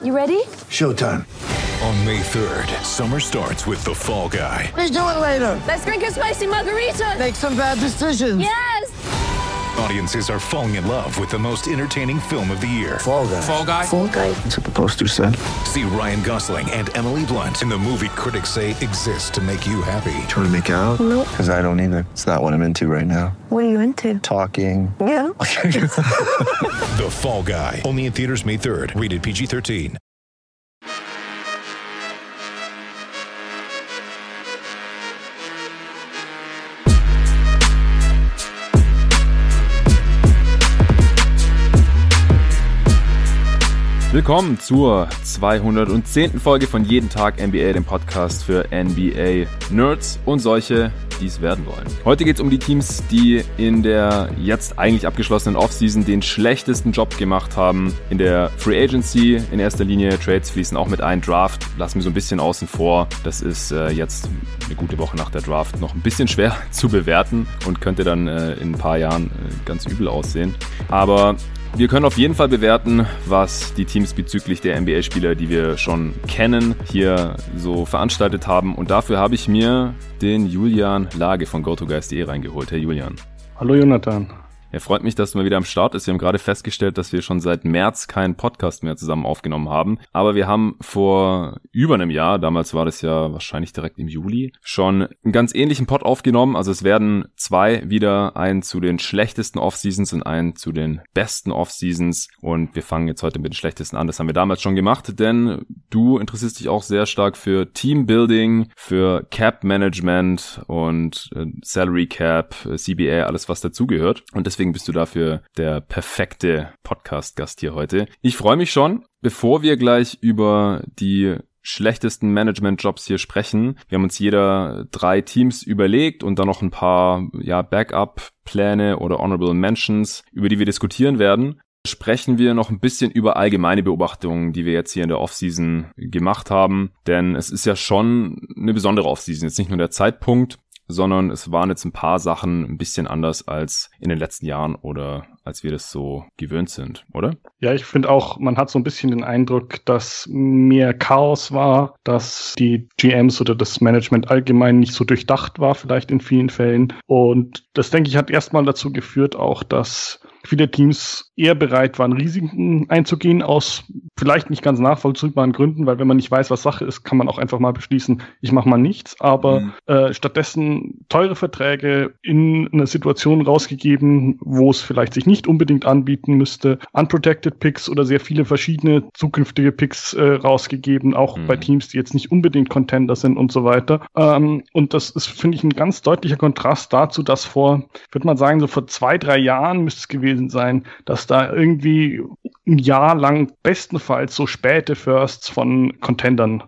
You ready? Showtime. On May 3rd, summer starts with The Fall Guy. Let's do it later. Let's drink a spicy margarita. Make some bad decisions. Yes! Audiences are falling in love with the most entertaining film of the year. Fall Guy. Fall Guy? Fall Guy. That's what the poster said. See Ryan Gosling and Emily Blunt in the movie critics say exists to make you happy. Trying to make it out? Nope. Because I don't either. It's not what I'm into right now. What are you into? Talking. Yeah. The Fall Guy. Only in theaters May 3rd. Rated PG-13. Willkommen zur 210. Folge von Jeden Tag NBA, dem Podcast für NBA-Nerds und solche, die es werden wollen. Heute geht es um die Teams, die in der jetzt eigentlich abgeschlossenen Offseason den schlechtesten Job gemacht haben. In der Free Agency in erster Linie, Trades fließen auch mit ein, Draft lassen wir so ein bisschen außen vor. Das ist jetzt eine gute Woche nach der Draft noch ein bisschen schwer zu bewerten und könnte dann in ein paar Jahren ganz übel aussehen. Aber wir können auf jeden Fall bewerten, was die Teams bezüglich der NBA-Spieler, die wir schon kennen, hier so veranstaltet haben. Und dafür habe ich mir den Julian Lage von GoToGuys.de reingeholt. Hey Julian. Hallo Jonathan. Ja, freut mich, dass du mal wieder am Start bist. Wir haben gerade festgestellt, dass wir schon seit März keinen Podcast mehr zusammen aufgenommen haben. Aber wir haben vor über einem Jahr, damals war das ja wahrscheinlich direkt im Juli, schon einen ganz ähnlichen Pod aufgenommen. Also es werden zwei wieder, einen zu den schlechtesten Offseasons und einen zu den besten Offseasons. Und wir fangen jetzt heute mit den schlechtesten an. Das haben wir damals schon gemacht, denn du interessierst dich auch sehr stark für Teambuilding, für Cap Management und Salary Cap, CBA, alles was dazugehört. Und deswegen bist du dafür der perfekte Podcast-Gast hier heute. Ich freue mich schon. Bevor wir gleich über die schlechtesten Management-Jobs hier sprechen, wir haben uns jeder 3 Teams überlegt und dann noch ein paar Backup-Pläne oder Honorable Mentions, über die wir diskutieren werden. Sprechen wir noch ein bisschen über allgemeine Beobachtungen, die wir jetzt hier in der Offseason gemacht haben. Denn es ist ja schon eine besondere Offseason. Jetzt nicht nur der Zeitpunkt, sondern es waren jetzt ein paar Sachen ein bisschen anders als in den letzten Jahren oder als wir das so gewöhnt sind, oder? Ja, ich finde auch, man hat so ein bisschen den Eindruck, dass mehr Chaos war, dass die GMs oder das Management allgemein nicht so durchdacht war, vielleicht in vielen Fällen. Und das, denke ich, hat erstmal dazu geführt auch, dass viele Teams eher bereit waren, Risiken einzugehen, aus vielleicht nicht ganz nachvollziehbaren Gründen, weil wenn man nicht weiß, was Sache ist, kann man auch einfach mal beschließen, ich mache mal nichts. Aber stattdessen teure Verträge in einer Situation rausgegeben, wo es vielleicht sich nicht unbedingt anbieten müsste, unprotected Picks oder sehr viele verschiedene zukünftige Picks rausgegeben, auch bei Teams, die jetzt nicht unbedingt Contender sind und so weiter. Und das ist, finde ich, ein ganz deutlicher Kontrast dazu, dass vor 2-3 Jahren müsste es gewesen sein, dass da irgendwie ein Jahr lang bestenfalls so späte Firsts von Contendern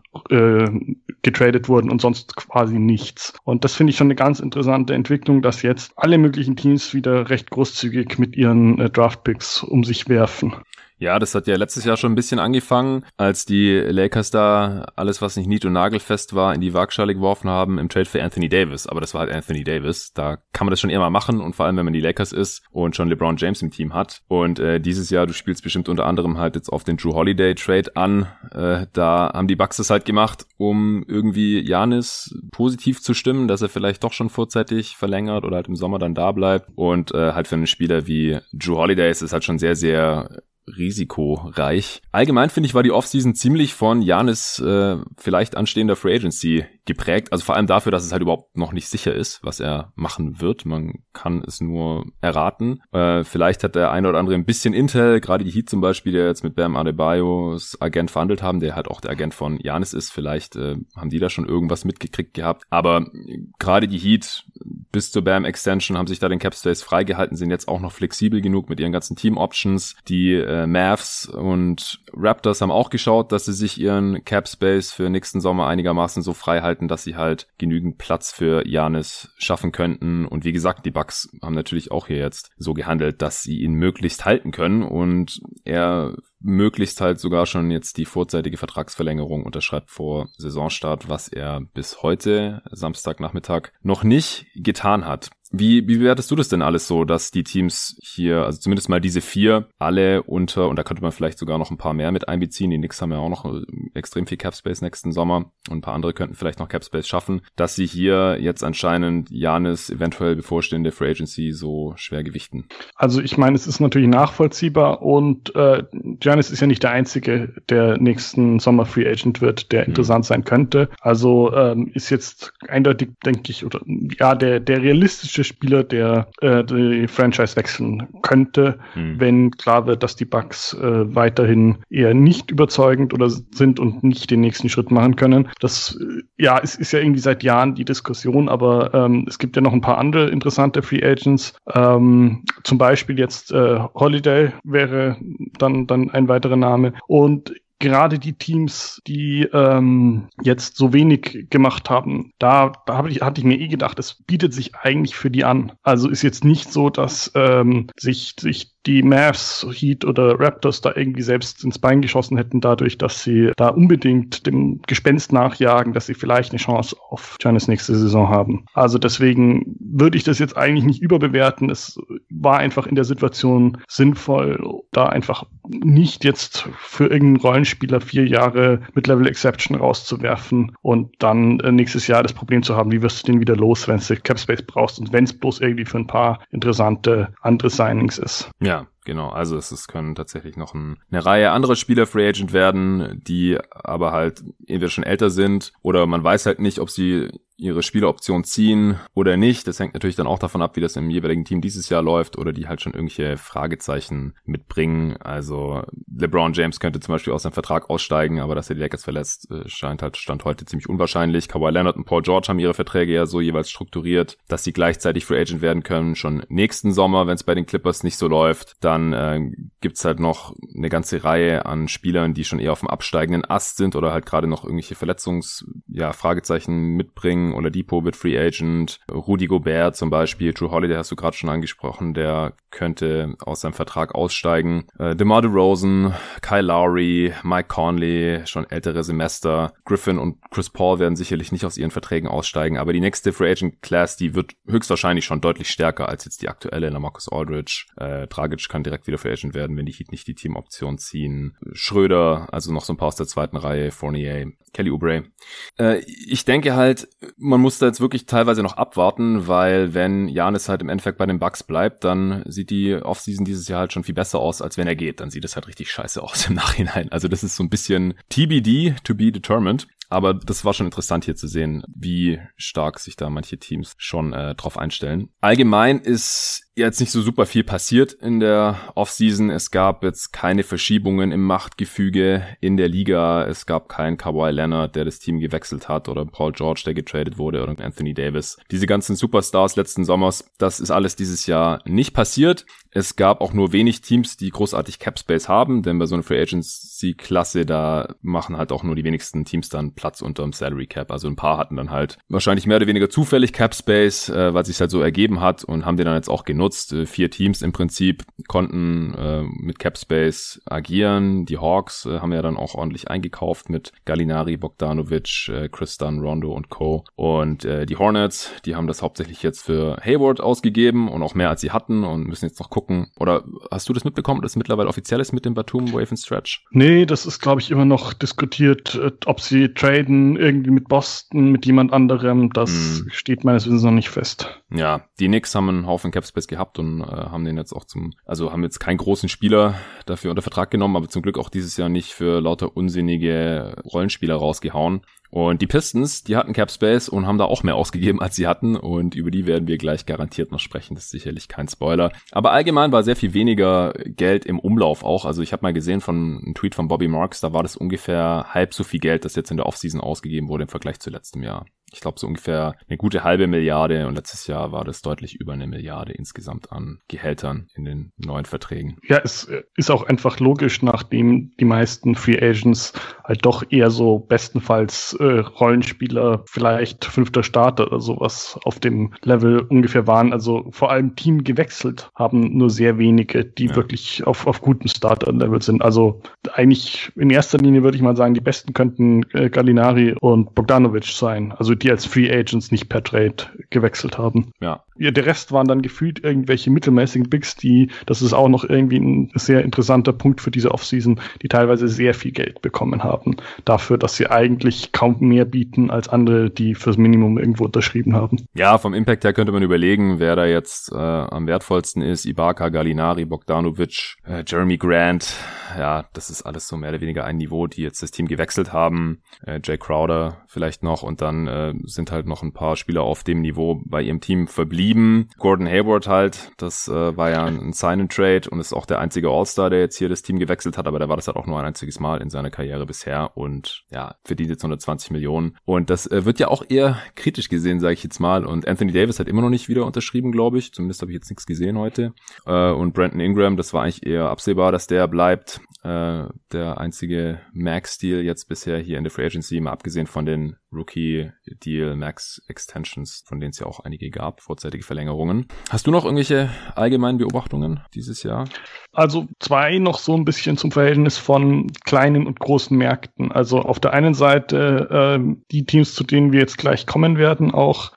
getradet wurden und sonst quasi nichts. Und das finde ich schon eine ganz interessante Entwicklung, dass jetzt alle möglichen Teams wieder recht großzügig mit ihren Draftpicks um sich werfen. Ja, das hat ja letztes Jahr schon ein bisschen angefangen, als die Lakers da alles, was nicht nied- und nagelfest war, in die Waagschale geworfen haben im Trade für Anthony Davis. Aber das war halt Anthony Davis. Da kann man das schon eher mal machen und vor allem, wenn man die Lakers ist und schon LeBron James im Team hat. Und dieses Jahr, du spielst bestimmt unter anderem halt jetzt auf den Drew Holiday Trade an. Da haben die Bucks das halt gemacht, um irgendwie Giannis positiv zu stimmen, dass er vielleicht doch schon vorzeitig verlängert oder halt im Sommer dann da bleibt. Und halt für einen Spieler wie Drew Holiday ist es halt schon sehr, sehr risikoreich. Allgemein finde ich, war die Offseason ziemlich von Giannis vielleicht anstehender Free Agency geprägt. Also vor allem dafür, dass es halt überhaupt noch nicht sicher ist, was er machen wird. Man kann es nur erraten. Vielleicht hat der eine oder andere ein bisschen Intel, gerade die Heat zum Beispiel, der jetzt mit Bam Adebayos Agent verhandelt haben, der halt auch der Agent von Giannis ist. Vielleicht haben die da schon irgendwas mitgekriegt gehabt. Aber gerade die Heat bis zur Bam Extension haben sich da den Cap Space freigehalten, sind jetzt auch noch flexibel genug mit ihren ganzen Team Options. Die Mavs und Raptors haben auch geschaut, dass sie sich ihren Cap Space für nächsten Sommer einigermaßen so frei halten, dass sie halt genügend Platz für Giannis schaffen könnten. Und wie gesagt, die Bucks haben natürlich auch hier jetzt so gehandelt, dass sie ihn möglichst halten können und er möglichst halt sogar schon jetzt die vorzeitige Vertragsverlängerung unterschreibt vor Saisonstart, was er bis heute, Samstagnachmittag, noch nicht getan hat. Wie bewertest du das denn alles so, dass die Teams hier, also zumindest mal diese 4, alle unter, und da könnte man vielleicht sogar noch ein paar mehr mit einbeziehen, die Knicks haben ja auch noch extrem viel Capspace nächsten Sommer und ein paar andere könnten vielleicht noch Capspace schaffen, dass sie hier jetzt anscheinend Giannis eventuell bevorstehende Free Agency so schwer gewichten? Also ich meine, es ist natürlich nachvollziehbar und Giannis ist ja nicht der Einzige, der nächsten Sommer Free Agent wird, der interessant sein könnte. Also ist jetzt eindeutig, denke ich, oder ja, der realistische Spieler, der die Franchise wechseln könnte, wenn klar wird, dass die Bucks weiterhin eher nicht überzeugend oder sind und nicht den nächsten Schritt machen können. Das es ist ja irgendwie seit Jahren die Diskussion, aber es gibt ja noch ein paar andere interessante Free Agents. Zum Beispiel jetzt Holiday wäre dann ein weiterer Name. Und gerade die Teams, die jetzt so wenig gemacht haben, hatte ich mir gedacht, es bietet sich eigentlich für die an. Also ist jetzt nicht so, dass sich die Mavs, Heat oder Raptors da irgendwie selbst ins Bein geschossen hätten, dadurch, dass sie da unbedingt dem Gespenst nachjagen, dass sie vielleicht eine Chance auf Giannis nächste Saison haben. Also deswegen würde ich das jetzt eigentlich nicht überbewerten. Es war einfach in der Situation sinnvoll, da einfach nicht jetzt für irgendeinen Rollenspieler 4 Jahre mit Level Exception rauszuwerfen und dann nächstes Jahr das Problem zu haben, wie wirst du den wieder los, wenn du Capspace brauchst und wenn es bloß irgendwie für ein paar interessante andere Signings ist. Ja, genau. Also es können tatsächlich noch eine Reihe anderer Spieler Free Agent werden, die aber halt entweder schon älter sind oder man weiß halt nicht, ob sie ihre Spieleroption ziehen oder nicht. Das hängt natürlich dann auch davon ab, wie das im jeweiligen Team dieses Jahr läuft oder die halt schon irgendwelche Fragezeichen mitbringen. Also LeBron James könnte zum Beispiel aus seinem Vertrag aussteigen, aber dass er die Lakers verlässt, Stand heute ziemlich unwahrscheinlich. Kawhi Leonard und Paul George haben ihre Verträge ja so jeweils strukturiert, dass sie gleichzeitig Free Agent werden können, schon nächsten Sommer, wenn es bei den Clippers nicht so läuft. Dann gibt's halt noch eine ganze Reihe an Spielern, die schon eher auf dem absteigenden Ast sind oder halt gerade noch irgendwelche Fragezeichen mitbringen. Oladipo wird Free Agent, Rudy Gobert zum Beispiel, Jrue Holiday hast du gerade schon angesprochen, der könnte aus seinem Vertrag aussteigen. DeMar DeRozan, Kyle Lowry, Mike Conley, schon ältere Semester. Griffin und Chris Paul werden sicherlich nicht aus ihren Verträgen aussteigen, aber die nächste Free Agent Class, die wird höchstwahrscheinlich schon deutlich stärker als jetzt die aktuelle. LaMarcus Aldridge, Dragic kann direkt wieder Free Agent werden, wenn die Heat nicht die Teamoption ziehen. Schröder, also noch so ein paar aus der zweiten Reihe, Fournier, Kelly Oubre. Ich denke halt, man muss da jetzt wirklich teilweise noch abwarten, weil wenn Giannis halt im Endeffekt bei den Bucks bleibt, dann sieht die Offseason dieses Jahr halt schon viel besser aus, als wenn er geht. Dann sieht es halt richtig scheiße aus im Nachhinein. Also das ist so ein bisschen TBD, to be determined. Aber das war schon interessant hier zu sehen, wie stark sich da manche Teams schon drauf einstellen. Allgemein ist jetzt nicht so super viel passiert in der Offseason. Es gab jetzt keine Verschiebungen im Machtgefüge in der Liga. Es gab keinen Kawhi Leonard, der das Team gewechselt hat, oder Paul George, der getradet wurde, oder Anthony Davis. Diese ganzen Superstars letzten Sommers, das ist alles dieses Jahr nicht passiert. Es gab auch nur wenig Teams, die großartig Capspace haben, denn bei so einer Free Agency-Klasse, da machen halt auch nur die wenigsten Teams dann Platz unterm Salary Cap. Also ein paar hatten dann halt wahrscheinlich mehr oder weniger zufällig Capspace, weil es sich halt so ergeben hat und haben den dann jetzt auch genutzt. 4 Teams im Prinzip konnten mit Capspace agieren. Die Hawks haben ja dann auch ordentlich eingekauft mit Gallinari, Bogdanovic, Chris Dunn, Rondo und Co. Und die Hornets, die haben das hauptsächlich jetzt für Hayward ausgegeben und auch mehr als sie hatten und müssen jetzt noch gucken. Oder hast du das mitbekommen, dass es mittlerweile offiziell ist mit dem Batum Wave and Stretch? Nee, das ist, glaube ich, immer noch diskutiert, ob sie traden irgendwie mit Boston, mit jemand anderem. Das steht meines Wissens noch nicht fest. Ja, die Knicks haben einen Haufen Capspace gehabt und haben den jetzt auch haben jetzt keinen großen Spieler dafür unter Vertrag genommen, aber zum Glück auch dieses Jahr nicht für lauter unsinnige Rollenspieler rausgehauen. Und die Pistons, die hatten Capspace und haben da auch mehr ausgegeben, als sie hatten. Und über die werden wir gleich garantiert noch sprechen. Das ist sicherlich kein Spoiler. Aber allgemein war sehr viel weniger Geld im Umlauf auch. Also ich habe mal gesehen von einem Tweet von Bobby Marks, da war das ungefähr halb so viel Geld, das jetzt in der Offseason ausgegeben wurde im Vergleich zu letztem Jahr. Ich glaube so ungefähr eine gute halbe Milliarde und letztes Jahr war das deutlich über 1 Milliarde insgesamt an Gehältern in den neuen Verträgen. Ja, es ist auch einfach logisch, nachdem die meisten Free Agents halt doch eher so bestenfalls Rollenspieler, vielleicht 5. Starter oder sowas auf dem Level ungefähr waren. Also vor allem Team gewechselt haben nur sehr wenige, die wirklich auf gutem Starter-Level sind. Also eigentlich in erster Linie würde ich mal sagen, die besten könnten Gallinari und Bogdanovic sein. Also also die als Free Agents nicht per Trade gewechselt haben. Ja. Ja, der Rest waren dann gefühlt irgendwelche mittelmäßigen Bigs, das ist auch noch irgendwie ein sehr interessanter Punkt für diese Offseason, die teilweise sehr viel Geld bekommen haben. Dafür, dass sie eigentlich kaum mehr bieten als andere, die fürs Minimum irgendwo unterschrieben haben. Ja, vom Impact her könnte man überlegen, wer da jetzt am wertvollsten ist. Ibaka, Gallinari, Bogdanovic, Jeremy Grant. Ja, das ist alles so mehr oder weniger ein Niveau, die jetzt das Team gewechselt haben. Jay Crowder vielleicht noch und dann sind halt noch ein paar Spieler auf dem Niveau bei ihrem Team verblieben. Gordon Hayward halt, das war ja ein Sign-and-Trade und ist auch der einzige All-Star, der jetzt hier das Team gewechselt hat, aber der war das halt auch nur ein einziges Mal in seiner Karriere bisher und ja, verdient jetzt 120 Millionen. Und das wird ja auch eher kritisch gesehen, sage ich jetzt mal. Und Anthony Davis hat immer noch nicht wieder unterschrieben, glaube ich. Zumindest habe ich jetzt nichts gesehen heute. Und Brandon Ingram, das war eigentlich eher absehbar, dass der bleibt. Der einzige Max-Deal jetzt bisher hier in der Free Agency, mal abgesehen von den Rookie-Deal Max-Extensions, von denen es ja auch einige gab, vorzeitige Verlängerungen. Hast du noch irgendwelche allgemeinen Beobachtungen dieses Jahr? Also 2 noch so ein bisschen zum Verhältnis von kleinen und großen Märkten. Also auf der einen Seite die Teams, zu denen wir jetzt gleich kommen werden, auch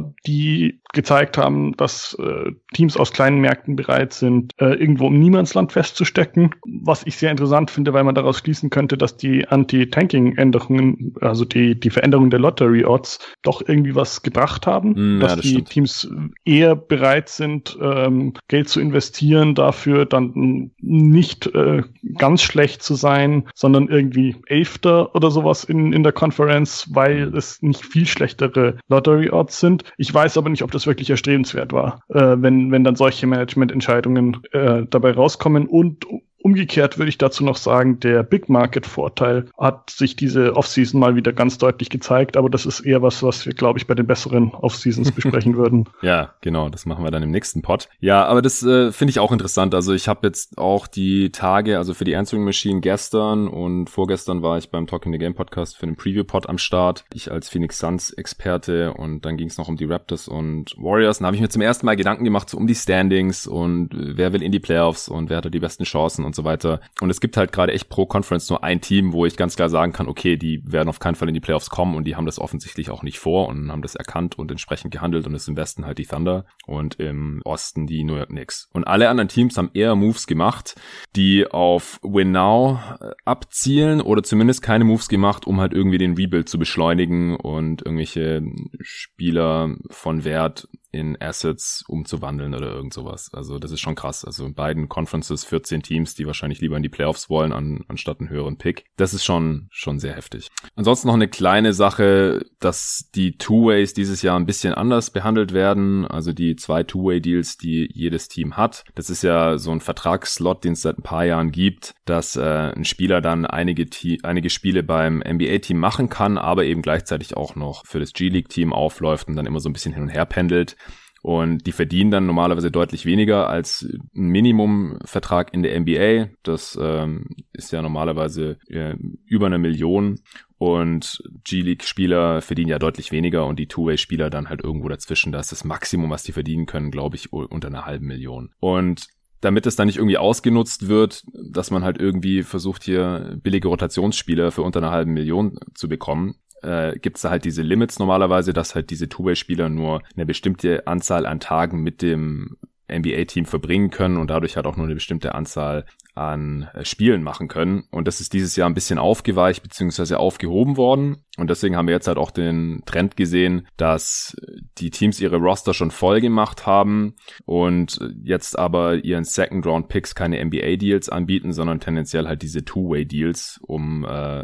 die gezeigt haben, dass Teams aus kleinen Märkten bereit sind, irgendwo im Niemandsland festzustecken. Was ich sehr interessant finde, weil man daraus schließen könnte, dass die Anti-Tanking-Änderungen, also die Veränderung der Lottery-Odds, doch irgendwie was gebracht haben. Dass die Teams eher bereit sind, Geld zu investieren, dafür dann nicht ganz schlecht zu sein, sondern irgendwie Elfter oder sowas in der Conference, weil es nicht viel schlechtere Lottery-Odds sind. Ich weiß aber nicht, ob das wirklich erstrebenswert war, wenn dann solche Management-Entscheidungen dabei rauskommen. Und umgekehrt würde ich dazu noch sagen, der Big-Market-Vorteil hat sich diese Offseason mal wieder ganz deutlich gezeigt, aber das ist eher was wir, glaube ich, bei den besseren Offseasons besprechen würden. Ja, genau, das machen wir dann im nächsten Pod. Ja, aber das finde ich auch interessant. Also ich habe jetzt auch die Tage, also für die Answering Machine gestern und vorgestern war ich beim Talking the Game Podcast für den Preview-Pod am Start. Ich als Phoenix Suns-Experte und dann ging es noch um die Raptors und Warriors. Dann habe ich mir zum ersten Mal Gedanken gemacht so um die Standings und wer will in die Playoffs und wer hat die besten Chancen und so weiter. Und es gibt halt gerade echt pro Conference nur ein Team, wo ich ganz klar sagen kann, okay, die werden auf keinen Fall in die Playoffs kommen und die haben das offensichtlich auch nicht vor und haben das erkannt und entsprechend gehandelt und es ist im Westen halt die Thunder und im Osten die New York Knicks. Und alle anderen Teams haben eher Moves gemacht, die auf Win Now abzielen oder zumindest keine Moves gemacht, um halt irgendwie den Rebuild zu beschleunigen und irgendwelche Spieler von Wert in Assets umzuwandeln oder irgend sowas. Also das ist schon krass. Also in beiden Conferences 14 Teams, die wahrscheinlich lieber in die Playoffs wollen, anstatt einen höheren Pick. Das ist schon sehr heftig. Ansonsten noch eine kleine Sache, dass die Two-Ways dieses Jahr ein bisschen anders behandelt werden. Also die 2 Two-Way-Deals, die jedes Team hat. Das ist ja so ein Vertragsslot, den es seit ein paar Jahren gibt, dass ein Spieler dann einige Spiele beim NBA-Team machen kann, aber eben gleichzeitig auch noch für das G-League-Team aufläuft und dann immer so ein bisschen hin und her pendelt. Und die verdienen dann normalerweise deutlich weniger als ein Minimumvertrag in der NBA. Das ist ja normalerweise über 1 Million. Und G-League-Spieler verdienen ja deutlich weniger und die Two-Way-Spieler dann halt irgendwo dazwischen. Da ist das Maximum, was die verdienen können, glaube ich, unter 1,5 Million. Und damit es dann nicht irgendwie ausgenutzt wird, dass man halt irgendwie versucht, hier billige Rotationsspieler für unter 1,5 Million zu bekommen, gibt's da halt diese Limits normalerweise, dass halt diese Two-Way-Spieler nur eine bestimmte Anzahl an Tagen mit dem NBA-Team verbringen können und dadurch halt auch nur eine bestimmte Anzahl an Spielen machen können. Und das ist dieses Jahr ein bisschen aufgeweicht bzw. aufgehoben worden. Und deswegen haben wir jetzt halt auch den Trend gesehen, dass die Teams ihre Roster schon voll gemacht haben und jetzt aber ihren Second-Round-Picks keine NBA-Deals anbieten, sondern tendenziell halt diese Two-Way-Deals, um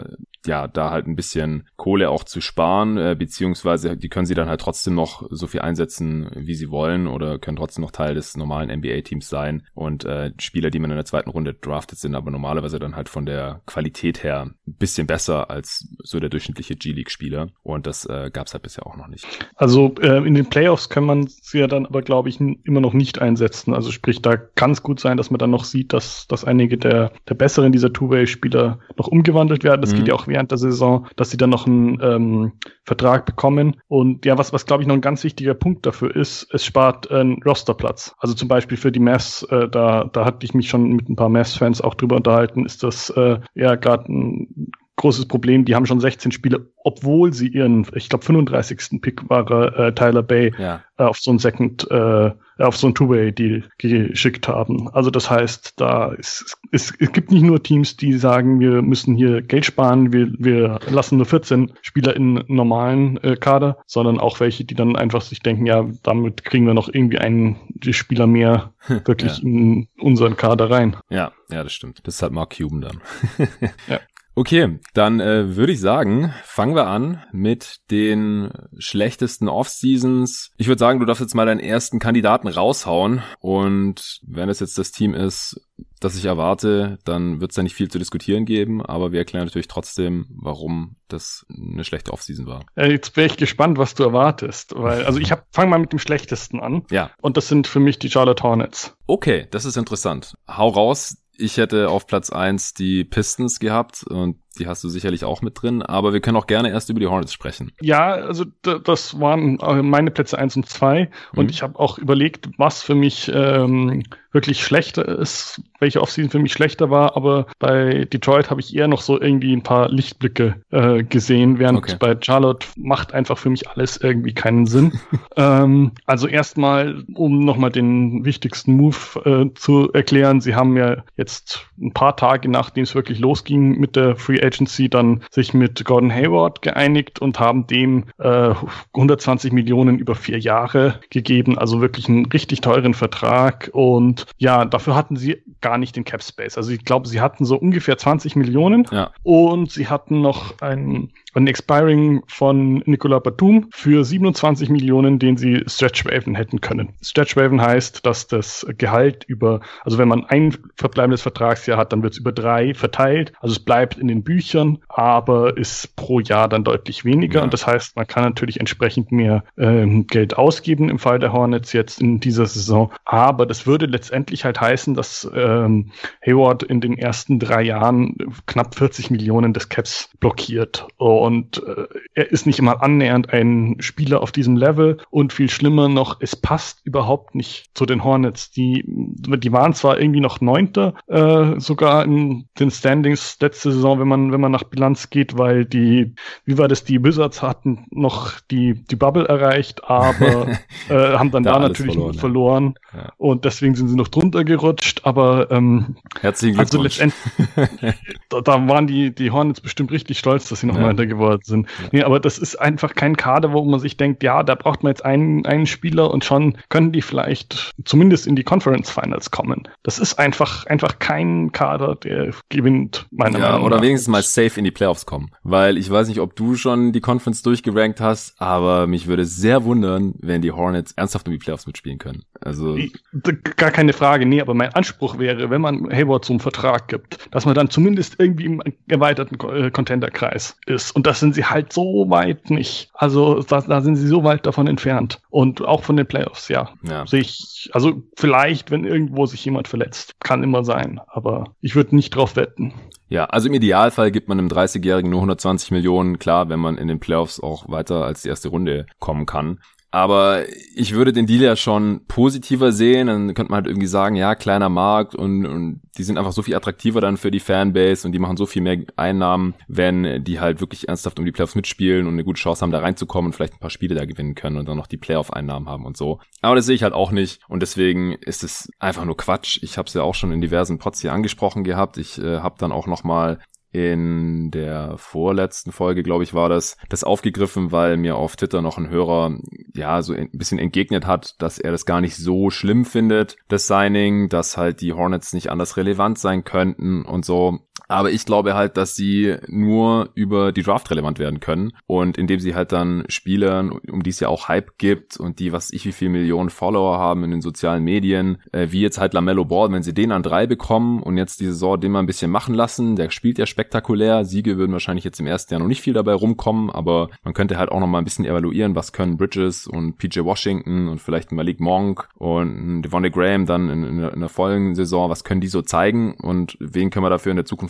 da halt ein bisschen Kohle auch zu sparen, beziehungsweise die können sie dann halt trotzdem noch so viel einsetzen, wie sie wollen oder können trotzdem noch Teil des normalen NBA-Teams sein und Spieler, die man in der 2. Runde draftet, sind aber normalerweise dann halt von der Qualität her ein bisschen besser als so der durchschnittliche G-League-Spieler und das gab's halt bisher auch noch nicht. Also in den Playoffs kann man sie ja dann aber, glaube ich, immer noch nicht einsetzen. Also sprich, da kann es gut sein, dass man dann noch sieht, dass einige der besseren dieser Two-Way-Spieler noch umgewandelt werden. Das geht ja auch während der Saison, dass sie dann noch einen Vertrag bekommen. Und ja, was glaube ich noch ein ganz wichtiger Punkt dafür ist, es spart einen Rosterplatz. Also zum Beispiel für die Mavs, da hatte ich mich schon mit ein paar Mavs-Fans auch drüber unterhalten, ist das gerade ein großes Problem. Die haben schon 16 Spieler, obwohl sie ihren, ich glaube, 35. Pick war Tyler Bay auf so ein Two-Way-Deal geschickt haben. Also das heißt, es gibt nicht nur Teams, die sagen, wir müssen hier Geld sparen, wir lassen nur 14 Spieler in normalen Kader, sondern auch welche, die dann einfach sich denken, ja, damit kriegen wir noch irgendwie einen Spieler mehr wirklich in unseren Kader rein. Ja, das stimmt. Das ist halt Mark Cuban dann. Ja. Okay, dann würde ich sagen, fangen wir an mit den schlechtesten Off-Seasons. Ich würde sagen, du darfst jetzt mal deinen ersten Kandidaten raushauen und wenn es jetzt das Team ist, das ich erwarte, dann wird es da nicht viel zu diskutieren geben, aber wir erklären natürlich trotzdem, warum das eine schlechte Off-Season war. Jetzt wäre ich gespannt, was du erwartest, weil, also fang mal mit dem schlechtesten an. Ja. Und das sind für mich die Charlotte Hornets. Okay, das ist interessant. Hau raus. Ich hätte auf Platz 1 die Pistons gehabt und die hast du sicherlich auch mit drin, aber wir können auch gerne erst über die Hornets sprechen. Ja, also das waren meine Plätze 1 und 2 und ich habe auch überlegt, was für mich wirklich schlechter ist, welche Offseason für mich schlechter war, aber bei Detroit habe ich eher noch so irgendwie ein paar Lichtblicke gesehen, während bei Charlotte macht einfach für mich alles irgendwie keinen Sinn. Also erstmal, um nochmal den wichtigsten Move zu erklären, sie haben ja jetzt ein paar Tage, nachdem es wirklich losging mit der Free Agency, dann sich mit Gordon Hayward geeinigt und haben dem 120 Millionen über 4 Jahre gegeben, also wirklich einen richtig teuren Vertrag und ja, dafür hatten sie gar nicht den Cap Space. Also ich glaube, sie hatten so ungefähr 20 Millionen und sie hatten noch ein Expiring von Nicolas Batum für 27 Millionen, den sie stretch-waven hätten können. Stretch-waven heißt, dass das Gehalt also wenn man ein verbleibendes Vertragsjahr hat, dann wird es über 3 verteilt. Also es bleibt in den Büchern, aber ist pro Jahr dann deutlich weniger. Und das heißt, man kann natürlich entsprechend mehr Geld ausgeben im Fall der Hornets jetzt in dieser Saison. Aber das würde letztendlich halt heißen, dass Hayward in den ersten 3 Jahren knapp 40 Millionen des Caps blockiert. Und er ist nicht mal annähernd ein Spieler auf diesem Level. Und viel schlimmer noch, es passt überhaupt nicht zu den Hornets. Die waren zwar irgendwie noch 9. Sogar in den Standings letzte Saison, wenn man nach Bilanz geht, weil die Wizards hatten noch die Bubble erreicht, aber haben dann da natürlich verloren. Ja. Und deswegen sind sie noch drunter gerutscht. Aber herzlichen Glückwunsch. Also letztendlich, da waren die Hornets bestimmt richtig stolz, dass sie noch weiter geworden sind. Ja. Nee, aber das ist einfach kein Kader, wo man sich denkt, ja, da braucht man jetzt einen Spieler und schon können die vielleicht zumindest in die Conference Finals kommen. Das ist einfach kein Kader, der gewinnt, meiner Meinung nach. Oder wenigstens mal safe in die Playoffs kommen. Weil ich weiß nicht, ob du schon die Conference durchgerankt hast, aber mich würde sehr wundern, wenn die Hornets ernsthaft um die Playoffs mitspielen können. Also gar keine Frage, nee, aber mein Anspruch wäre, wenn man Hayward so einen Vertrag gibt, dass man dann zumindest irgendwie im erweiterten Contender-Kreis ist. Und das sind sie halt so weit nicht. Also da sind sie so weit davon entfernt. Und auch von den Playoffs, sehe ich, also vielleicht, wenn irgendwo sich jemand verletzt, kann immer sein, aber ich würde nicht drauf wetten. Ja, also im Idealfall gibt man einem 30-Jährigen nur 120 Millionen, klar, wenn man in den Playoffs auch weiter als die erste Runde kommen kann. Aber ich würde den Deal ja schon positiver sehen, dann könnte man halt irgendwie sagen, ja, kleiner Markt und die sind einfach so viel attraktiver dann für die Fanbase und die machen so viel mehr Einnahmen, wenn die halt wirklich ernsthaft um die Playoffs mitspielen und eine gute Chance haben, da reinzukommen und vielleicht ein paar Spiele da gewinnen können und dann noch die Playoff-Einnahmen haben und so. Aber das sehe ich halt auch nicht und deswegen ist es einfach nur Quatsch. Ich habe es ja auch schon in diversen Pods hier angesprochen gehabt. Ich habe dann auch nochmal in der vorletzten Folge, glaube ich, war das aufgegriffen, weil mir auf Twitter noch ein Hörer so ein bisschen entgegnet hat, dass er das gar nicht so schlimm findet, das Signing, dass halt die Hornets nicht anders relevant sein könnten und so. Aber ich glaube halt, dass sie nur über die Draft relevant werden können und indem sie halt dann Spielern, um die es ja auch Hype gibt und die, wie viel Millionen Follower haben in den sozialen Medien, wie jetzt halt LaMelo Ball, wenn sie den an 3 bekommen und jetzt die Saison den mal ein bisschen machen lassen, der spielt ja spektakulär, Siege würden wahrscheinlich jetzt im ersten Jahr noch nicht viel dabei rumkommen, aber man könnte halt auch noch mal ein bisschen evaluieren, was können Bridges und PJ Washington und vielleicht Malik Monk und Devontae Graham dann in der folgenden Saison, was können die so zeigen und wen können wir dafür in der Zukunft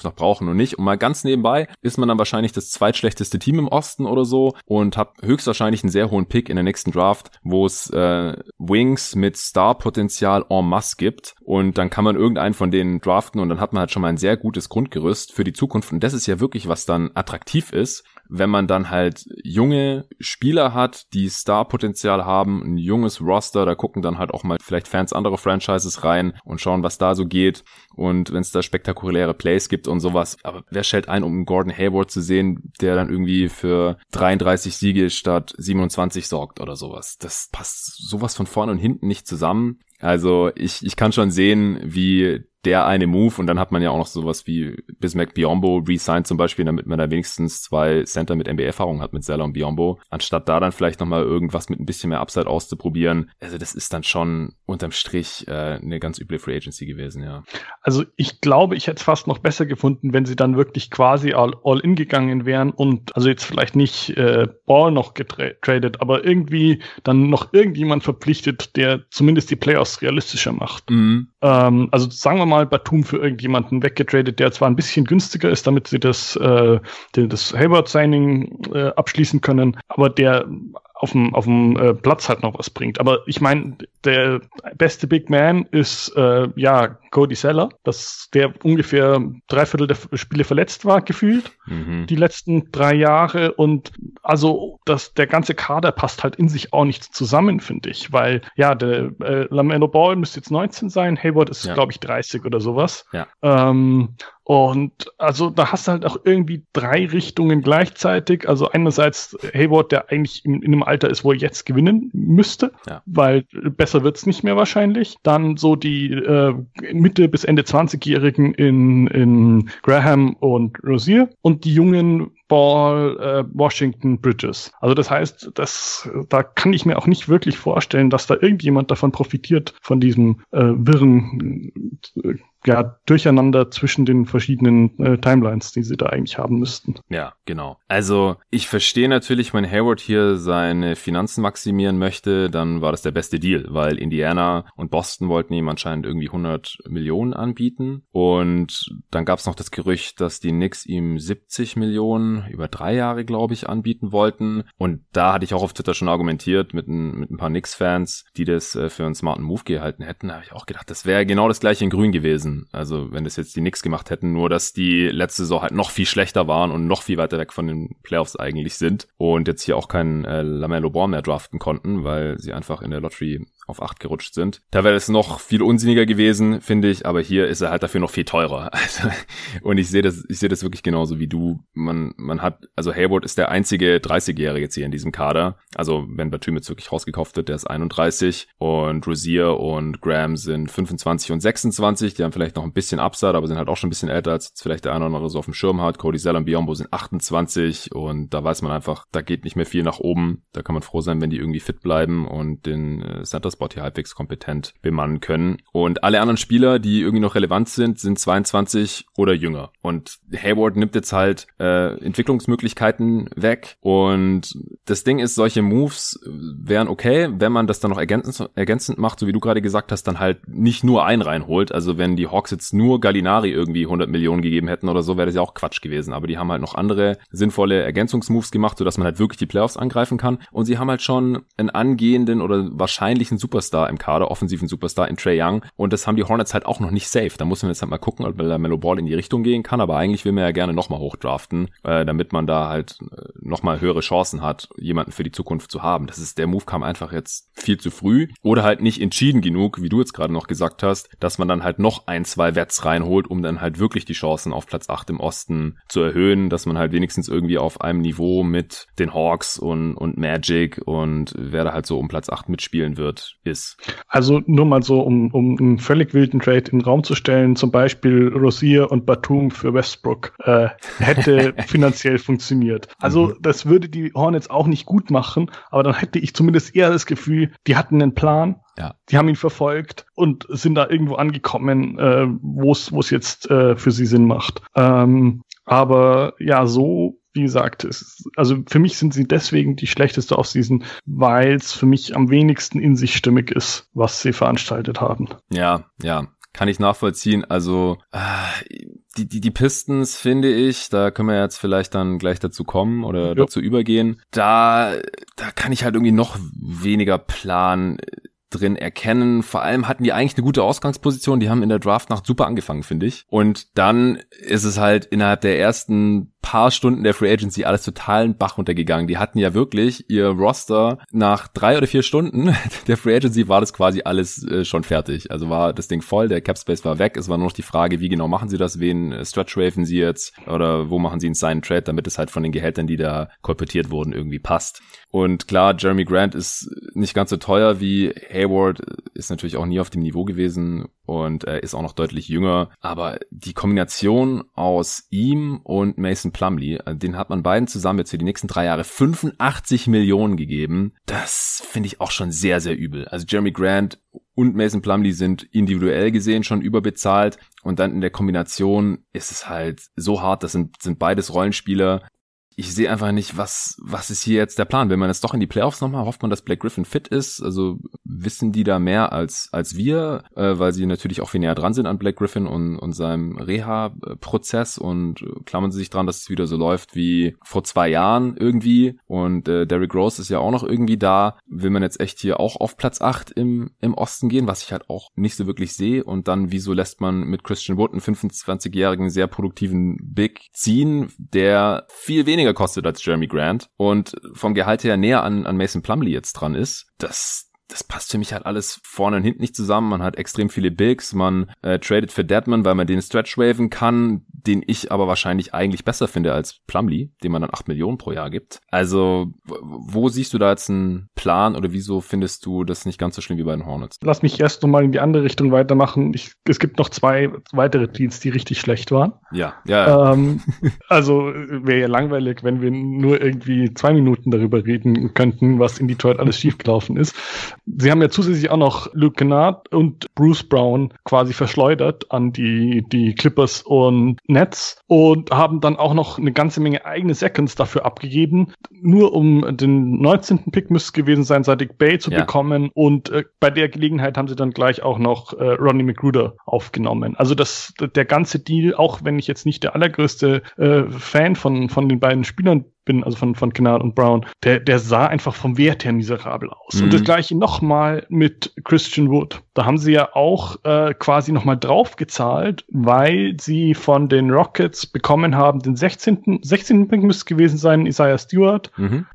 noch brauchen und nicht. Und mal ganz nebenbei ist man dann wahrscheinlich das zweitschlechteste Team im Osten oder so und hat höchstwahrscheinlich einen sehr hohen Pick in der nächsten Draft, wo es Wings mit Star-Potenzial en masse gibt. Und dann kann man irgendeinen von denen draften und dann hat man halt schon mal ein sehr gutes Grundgerüst für die Zukunft. Und das ist ja wirklich, was dann attraktiv ist, wenn man dann halt junge Spieler hat, die Star-Potenzial haben, ein junges Roster, da gucken dann halt auch mal vielleicht Fans anderer Franchises rein und schauen, was da so geht und wenn es da spektakuläre Plays gibt und sowas. Aber wer stellt ein, um Gordon Hayward zu sehen, der dann irgendwie für 33 Siege statt 27 sorgt oder sowas? Das passt sowas von vorne und hinten nicht zusammen. Also ich kann schon sehen, wie der eine Move und dann hat man ja auch noch sowas wie Bismack Biyombo re-signed zum Beispiel, damit man da wenigstens 2 Center mit NBA-Erfahrung hat mit Zeller und Biyombo, anstatt da dann vielleicht nochmal irgendwas mit ein bisschen mehr Upside auszuprobieren. Also das ist dann schon unterm Strich eine ganz üble Free Agency gewesen, ja. Also ich glaube, ich hätte es fast noch besser gefunden, wenn sie dann wirklich quasi all-in gegangen wären und also jetzt vielleicht nicht Ball noch getradet, aber irgendwie dann noch irgendjemand verpflichtet, der zumindest die Playoffs realistischer macht. Mhm. Also sagen wir mal Batum für irgendjemanden weggetradet, der zwar ein bisschen günstiger ist, damit sie das Hayward-Signing abschließen können, aber der auf dem Platz halt noch was bringt. Aber ich meine, der beste Big Man ist Cody Zeller, der ungefähr 3/4 der Spiele verletzt war, gefühlt, die letzten 3 Jahre. Und also der ganze Kader passt halt in sich auch nicht zusammen, finde ich. Weil, der LaMelo Ball müsste jetzt 19 sein, Hayward ist, glaube ich, 30 oder sowas. Ja. Und also da hast du halt auch irgendwie 3 Richtungen gleichzeitig. Also einerseits Hayward, der eigentlich in einem Alter ist, wo er jetzt gewinnen müsste, weil besser wird's nicht mehr wahrscheinlich. Dann so die Mitte bis Ende 20-Jährigen in Graham und Rozier und die jungen Ball, Washington, Bridges. Also das heißt, da kann ich mir auch nicht wirklich vorstellen, dass da irgendjemand davon profitiert, von diesem wirren Durcheinander zwischen den verschiedenen Timelines, die sie da eigentlich haben müssten. Ja, genau. Also ich verstehe natürlich, wenn Hayward hier seine Finanzen maximieren möchte, dann war das der beste Deal, weil Indiana und Boston wollten ihm anscheinend irgendwie 100 Millionen anbieten und dann gab es noch das Gerücht, dass die Knicks ihm 70 Millionen über 3 Jahre, glaube ich, anbieten wollten und da hatte ich auch auf Twitter schon argumentiert mit ein paar Knicks-Fans, die das für einen smarten Move gehalten hätten. Da habe ich auch gedacht, das wäre genau das gleiche in Grün gewesen. Also wenn das jetzt die Knicks gemacht hätten, nur dass die letzte Saison halt noch viel schlechter waren und noch viel weiter weg von den Playoffs eigentlich sind und jetzt hier auch keinen LaMelo Ball mehr draften konnten, weil sie einfach in der Lottery auf 8 gerutscht sind. Da wäre es noch viel unsinniger gewesen, finde ich, aber hier ist er halt dafür noch viel teurer. Also, und ich sehe das wirklich genauso wie du. Man hat, also Hayward ist der einzige 30-Jährige jetzt hier in diesem Kader. Also wenn Batum jetzt wirklich rausgekauft wird, der ist 31 und Rozier und Graham sind 25 und 26. Die haben vielleicht noch ein bisschen Upside, aber sind halt auch schon ein bisschen älter, als jetzt vielleicht der eine oder andere so auf dem Schirm hat. Cody Zeller und Biyombo sind 28 und da weiß man einfach, da geht nicht mehr viel nach oben. Da kann man froh sein, wenn die irgendwie fit bleiben und den Center-Spot hier halbwegs kompetent bemannen können. Und alle anderen Spieler, die irgendwie noch relevant sind 22 oder jünger. Und Hayward nimmt jetzt halt Entwicklungsmöglichkeiten weg. Und das Ding ist, solche Moves wären okay, wenn man das dann noch ergänzend macht, so wie du gerade gesagt hast, dann halt nicht nur einen reinholt. Also wenn die Hawks jetzt nur Gallinari irgendwie 100 Millionen gegeben hätten oder so, wäre das ja auch Quatsch gewesen. Aber die haben halt noch andere sinnvolle Ergänzungsmoves gemacht, sodass man halt wirklich die Playoffs angreifen kann. Und sie haben halt schon einen angehenden oder wahrscheinlichen Superstar im Kader, offensiven Superstar in Trae Young. Und das haben die Hornets halt auch noch nicht safe. Da muss man jetzt halt mal gucken, ob LaMelo Ball in die Richtung gehen kann. Aber eigentlich will man ja gerne nochmal hochdraften, damit man da halt nochmal höhere Chancen hat, jemanden für die Zukunft zu haben. Der Move kam einfach jetzt viel zu früh oder halt nicht entschieden genug, wie du jetzt gerade noch gesagt hast, dass man dann halt noch 1-2 Wets reinholt, um dann halt wirklich die Chancen auf Platz 8 im Osten zu erhöhen, dass man halt wenigstens irgendwie auf einem Niveau mit den Hawks und Magic und wer da halt so um Platz 8 mitspielen wird, ist. Also nur mal so, um einen völlig wilden Trade in den Raum zu stellen, zum Beispiel Rozier und Batum für Westbrook, hätte finanziell funktioniert. Also das würde die Hornets auch nicht gut machen, aber dann hätte ich zumindest eher das Gefühl, die hatten einen Plan, die haben ihn verfolgt und sind da irgendwo angekommen, wo es jetzt für sie Sinn macht. Aber ja, so wie gesagt, also für mich sind sie deswegen die schlechteste Offseason, weil es für mich am wenigsten in sich stimmig ist, was sie veranstaltet haben. Ja, kann ich nachvollziehen. Also Die Pistons, finde ich, da können wir jetzt vielleicht dann gleich dazu kommen oder dazu übergehen. Da kann ich halt irgendwie noch weniger Plan drin erkennen. Vor allem hatten die eigentlich eine gute Ausgangsposition. Die haben in der Draftnacht super angefangen, finde ich. Und dann ist es halt innerhalb der ersten paar Stunden der Free Agency alles total in Bach runtergegangen. Die hatten ja wirklich ihr Roster nach 3 oder 4 Stunden der Free Agency war das quasi alles schon fertig. Also war das Ding voll, der Cap Space war weg. Es war nur noch die Frage, wie genau machen sie das? Wen stretchwaven sie jetzt? Oder wo machen sie einen Sign-and-Trade, damit es halt von den Gehältern, die da kolportiert wurden, irgendwie passt. Und klar, Jeremy Grant ist nicht ganz so teuer wie Hayward, ist natürlich auch nie auf dem Niveau gewesen und er ist auch noch deutlich jünger. Aber die Kombination aus ihm und Mason Plumlee, den hat man beiden zusammen jetzt für die nächsten 3 Jahre 85 Millionen gegeben. Das finde ich auch schon sehr, sehr übel. Also Jeremy Grant und Mason Plumlee sind individuell gesehen schon überbezahlt und dann in der Kombination ist es halt so hart, das sind beides Rollenspieler. Ich sehe einfach nicht, was ist hier jetzt der Plan? Will man jetzt doch in die Playoffs nochmal? Hofft man, dass Blake Griffin fit ist? Also wissen die da mehr als wir, weil sie natürlich auch viel näher dran sind an Blake Griffin und seinem Reha-Prozess und klammern sie sich dran, dass es wieder so läuft wie vor 2 Jahren irgendwie und Derrick Rose ist ja auch noch irgendwie da. Will man jetzt echt hier auch auf Platz 8 im Osten gehen, was ich halt auch nicht so wirklich sehe und dann wieso lässt man mit Christian Wood einen 25-jährigen, sehr produktiven Big ziehen, der viel weniger kostet als Jeremy Grant und vom Gehalt her näher an Mason Plumlee jetzt dran ist, das passt für mich halt alles vorne und hinten nicht zusammen. Man hat extrem viele Bigs, man tradet für Dedmon, weil man den stretchwaven kann, den ich aber wahrscheinlich eigentlich besser finde als Plumlee, dem man dann 8 Millionen pro Jahr gibt. Also, wo siehst du da jetzt einen Plan oder wieso findest du das nicht ganz so schlimm wie bei den Hornets? Lass mich erst nochmal in die andere Richtung weitermachen. Es gibt noch 2 weitere Deals, die richtig schlecht waren. Ja. Also, wäre ja langweilig, wenn wir nur irgendwie 2 Minuten darüber reden könnten, was in Detroit alles schiefgelaufen ist. Sie haben ja zusätzlich auch noch Luke Kennard und Bruce Brown quasi verschleudert an die Clippers und Nets und haben dann auch noch eine ganze Menge eigene Seconds dafür abgegeben, nur um den 19. Pick müsste es gewesen sein, Saddiq Bey zu bekommen und bei der Gelegenheit haben sie dann gleich auch noch Rodney McGruder aufgenommen. Also der ganze Deal, auch wenn ich jetzt nicht der allergrößte Fan von den beiden Spielern bin, also von Kennard und Brown, der sah einfach vom Wert her miserabel aus. Und das gleiche nochmal mit Christian Wood. Da haben sie ja auch quasi nochmal draufgezahlt, weil sie von den Rockets bekommen haben, den 16. Pick müsste es gewesen sein, Isaiah Stewart,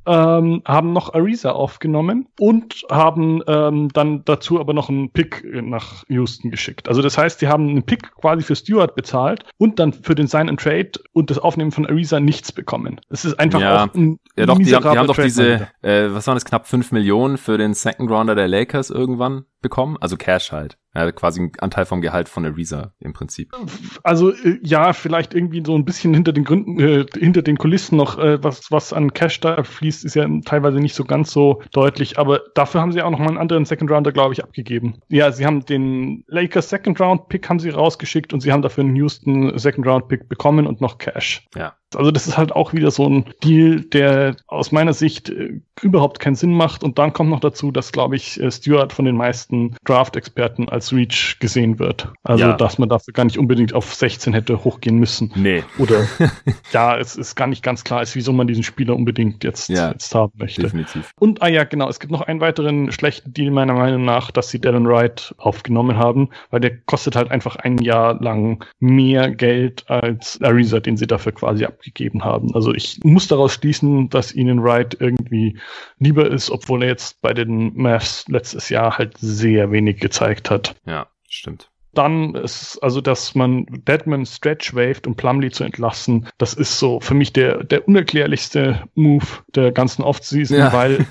haben noch Ariza aufgenommen und haben dann dazu aber noch einen Pick nach Houston geschickt. Also das heißt, die haben einen Pick quasi für Stewart bezahlt und dann für den Sign and Trade und das Aufnehmen von Ariza nichts bekommen. Es ist einfach auch ein doch, die haben doch Trade diese, was waren das, knapp 5 Millionen für den Second Rounder der Lakers irgendwann bekommen? Also Cash halt. Ja, quasi ein Anteil vom Gehalt von Ariza im Prinzip. Also ja, vielleicht irgendwie so ein bisschen hinter den Gründen, hinter den Kulissen noch, was an Cash da fließt, ist ja teilweise nicht so ganz so deutlich, aber dafür haben sie auch noch mal einen anderen Second Rounder, glaube ich, abgegeben. Ja, sie haben den Lakers Second Round Pick haben sie rausgeschickt und sie haben dafür einen Houston Second Round Pick bekommen und noch Cash. Ja. Also das ist halt auch wieder so ein Deal, der aus meiner Sicht überhaupt keinen Sinn macht. Und dann kommt noch dazu, dass, glaube ich, Stewart von den meisten Draft-Experten als Reach gesehen wird. Also dass man dafür gar nicht unbedingt auf 16 hätte hochgehen müssen. Nee. Oder es ist gar nicht ganz klar ist, wieso man diesen Spieler unbedingt jetzt haben möchte. Definitiv. Und genau, es gibt noch einen weiteren schlechten Deal meiner Meinung nach, dass sie Delon Wright aufgenommen haben, weil der kostet halt einfach 1 Jahr lang mehr Geld als Ariza, den sie dafür quasi abgegeben haben. Also ich muss daraus schließen, dass ihnen Wright irgendwie lieber ist, obwohl er jetzt bei den Mavs letztes Jahr halt sehr wenig gezeigt hat. Ja, stimmt. Dann ist also, dass man Dedmon stretch waved, um Plumlee zu entlassen, das ist so für mich der unerklärlichste Move der ganzen Offseason, weil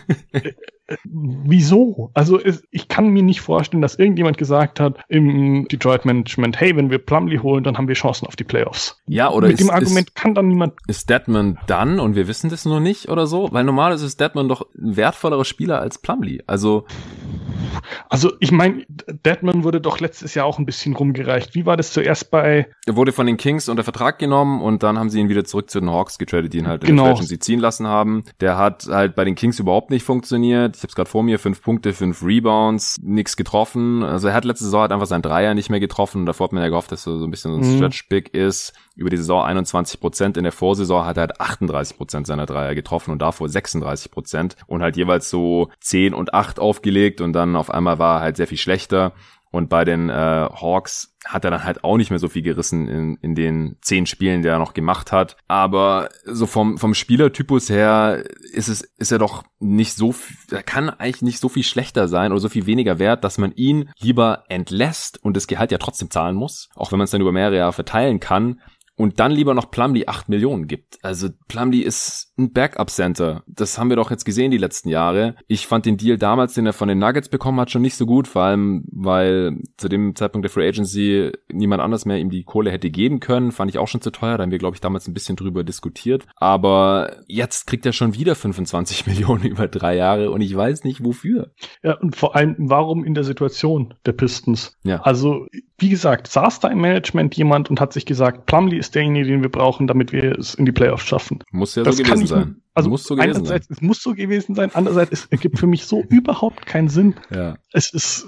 wieso? Also ich kann mir nicht vorstellen, dass irgendjemand gesagt hat im Detroit Management, hey, wenn wir Plumlee holen, dann haben wir Chancen auf die Playoffs. Ja, oder mit dem Argument kann dann niemand. Ist Dedmon dann und wir wissen das nur nicht oder so? Weil normal ist Dedmon doch ein wertvollerer Spieler als Plumlee. Also Also ich meine, Dedmon wurde doch letztes Jahr auch ein bisschen rumgereicht. Wie war das zuerst bei... Er wurde von den Kings unter Vertrag genommen und dann haben sie ihn wieder zurück zu den Hawks getradet, die ihn halt in der Free Agency ziehen lassen haben. Der hat halt bei den Kings überhaupt nicht funktioniert. Ich habe es gerade vor mir, 5 Punkte, 5 Rebounds, nichts getroffen. Also er hat letzte Saison halt einfach seinen Dreier nicht mehr getroffen. Davor hat man ja gehofft, dass er so ein bisschen so ein Stretch-Big ist. Über die Saison 21%. In der Vorsaison hat er halt 38% seiner Dreier getroffen und davor 36% und halt jeweils so 10 und 8 aufgelegt und dann auf einmal war er halt sehr viel schlechter. Und bei den Hawks hat er dann halt auch nicht mehr so viel gerissen in den 10 Spielen, die er noch gemacht hat. Aber so vom Spielertypus her ist er doch nicht so, er kann eigentlich nicht so viel schlechter sein oder so viel weniger wert, dass man ihn lieber entlässt und das Gehalt ja trotzdem zahlen muss, auch wenn man es dann über mehrere Jahre verteilen kann. Und dann lieber noch Plumlee 8 Millionen gibt. Also Plumlee ist ein Backup-Center. Das haben wir doch jetzt gesehen die letzten Jahre. Ich fand den Deal damals, den er von den Nuggets bekommen hat, schon nicht so gut, vor allem, weil zu dem Zeitpunkt der Free Agency niemand anders mehr ihm die Kohle hätte geben können. Fand ich auch schon zu teuer. Da haben wir, glaube ich, damals ein bisschen drüber diskutiert. Aber jetzt kriegt er schon wieder 25 Millionen über 3 Jahre und ich weiß nicht, wofür. Ja, und vor allem, warum in der Situation der Pistons? Ja. Also, wie gesagt, saß da im Management jemand und hat sich gesagt, Plumlee ist derjenige, den wir brauchen, damit wir es in die Playoffs schaffen. Muss ja so gewesen sein. Also muss so gewesen sein. Es muss so gewesen sein, andererseits, es ergibt für mich so überhaupt keinen Sinn. Ja. Es ist,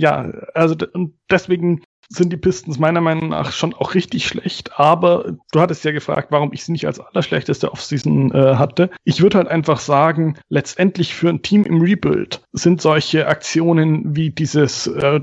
und deswegen sind die Pistons meiner Meinung nach schon auch richtig schlecht, aber du hattest ja gefragt, warum ich sie nicht als allerschlechteste Offseason hatte. Ich würde halt einfach sagen, letztendlich für ein Team im Rebuild sind solche Aktionen wie dieser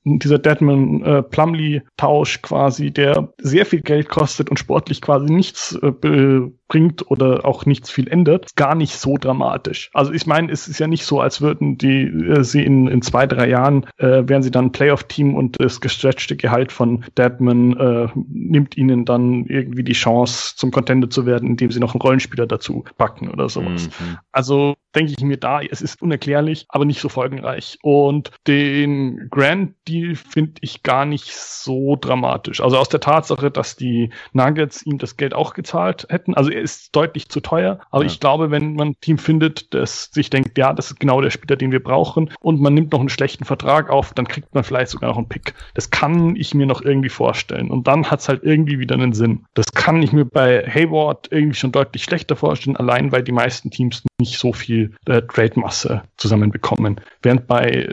Dedmon-Plumlee-Tausch quasi, der sehr viel Geld kostet und sportlich quasi nichts bringt oder auch nichts viel ändert, gar nicht so dramatisch. Also ich meine, es ist ja nicht so, als würden sie in 2-3 Jahren wären sie dann ein Playoff-Team und das gestretchte Gehalt von Dedmon nimmt ihnen dann irgendwie die Chance, zum Contender zu werden, indem sie noch einen Rollenspieler dazu packen oder sowas. Also denke ich mir es ist unerklärlich, aber nicht so folgenreich. Und den Grant-Deal finde ich gar nicht so dramatisch. Also aus der Tatsache, dass die Nuggets ihm das Geld auch gezahlt hätten. Also er ist deutlich zu teuer, aber ich glaube, wenn man ein Team findet, das sich denkt, ja, das ist genau der Spieler, den wir brauchen und man nimmt noch einen schlechten Vertrag auf, dann kriegt man vielleicht sogar noch einen Pick. Das kann ich mir noch irgendwie vorstellen. Und dann hat es halt irgendwie wieder einen Sinn. Das kann ich mir bei Hayward irgendwie schon deutlich schlechter vorstellen, allein weil die meisten Teams nicht so viel Trade-Masse zusammenbekommen. Während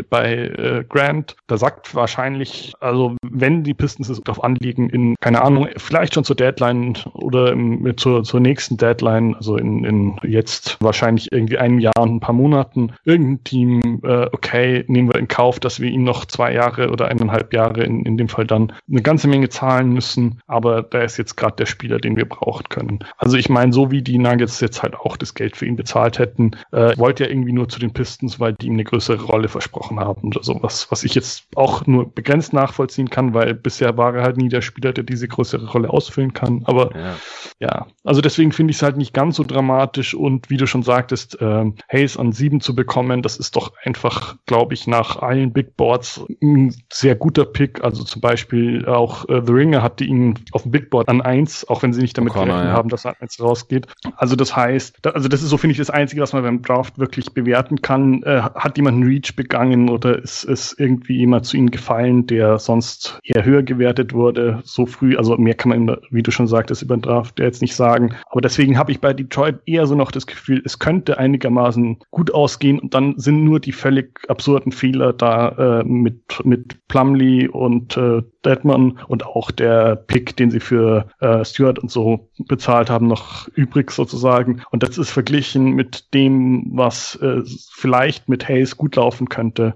bei Grant, da sagt wahrscheinlich, also wenn die Pistons es darauf anlegen, in, keine Ahnung, vielleicht schon zur Deadline oder zur nächsten Deadline, also in jetzt wahrscheinlich irgendwie einem Jahr und ein paar Monaten, irgendein Team, okay, nehmen wir in Kauf, dass wir ihm noch 2 Jahre oder 1,5 Jahre in dem Fall dann eine ganze Menge zahlen müssen, aber da ist jetzt gerade der Spieler, den wir brauchen können. Also ich meine, so wie die Nuggets jetzt halt auch das Geld für ihn bezahlt hätten, wollte er irgendwie nur zu den Pistons, weil die ihm eine größere Rolle versprochen haben oder sowas, was ich jetzt auch nur begrenzt nachvollziehen kann, weil bisher war er halt nie der Spieler, der diese größere Rolle ausfüllen kann, aber ja, also deswegen finde ich es halt nicht ganz so dramatisch und wie du schon sagtest, Hayes an 7 zu bekommen, das ist doch einfach, glaube ich, nach allen Big Boards ein sehr guter Pick, also zum Beispiel auch The Ringer hatte ihn auf dem Big Board an 1, auch wenn sie nicht damit gerechnet haben, dass er an 1 rausgeht. Also das heißt, das ist so, finde ich, das Einzige, was man beim Draft wirklich bewerten kann. Hat jemand einen Reach begangen oder ist irgendwie jemand zu ihnen gefallen, der sonst eher höher gewertet wurde, so früh? Also mehr kann man, wie du schon sagtest, über den Draft jetzt nicht sagen. Aber deswegen habe ich bei Detroit eher so noch das Gefühl, es könnte einigermaßen gut ausgehen und dann sind nur die völlig absurden Fehler da mit Plumlee und Dedmon und auch der Pick, den sie für Stewart und so bezahlt haben, noch übrig sozusagen. Und das ist verglichen mit dem, was vielleicht mit Hayes gut laufen könnte,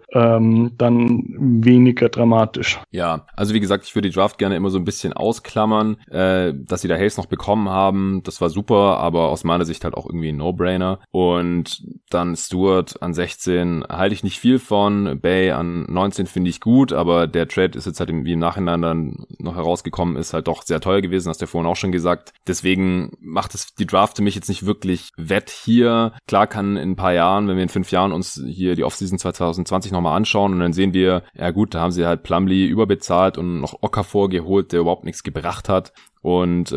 dann weniger dramatisch. Ja, also wie gesagt, ich würde die Draft gerne immer so ein bisschen ausklammern, dass sie da Hayes noch bekommen haben, das war super, aber aus meiner Sicht halt auch irgendwie ein No-Brainer. Und dann Stewart an 16 halte ich nicht viel von, Bay an 19 finde ich gut, aber der Trade ist jetzt halt wie im Nachhinein dann noch herausgekommen, ist halt doch sehr teuer gewesen, hast du ja vorhin auch schon gesagt. Deswegen macht es die Draft für mich jetzt nicht wirklich wett hier. Klar kann in ein paar Jahren, wenn wir in 5 Jahren uns hier die Offseason 2020 nochmal anschauen und dann sehen wir, ja gut, da haben sie halt Plumlee überbezahlt und noch Okafor geholt, der überhaupt nichts gebracht hat. und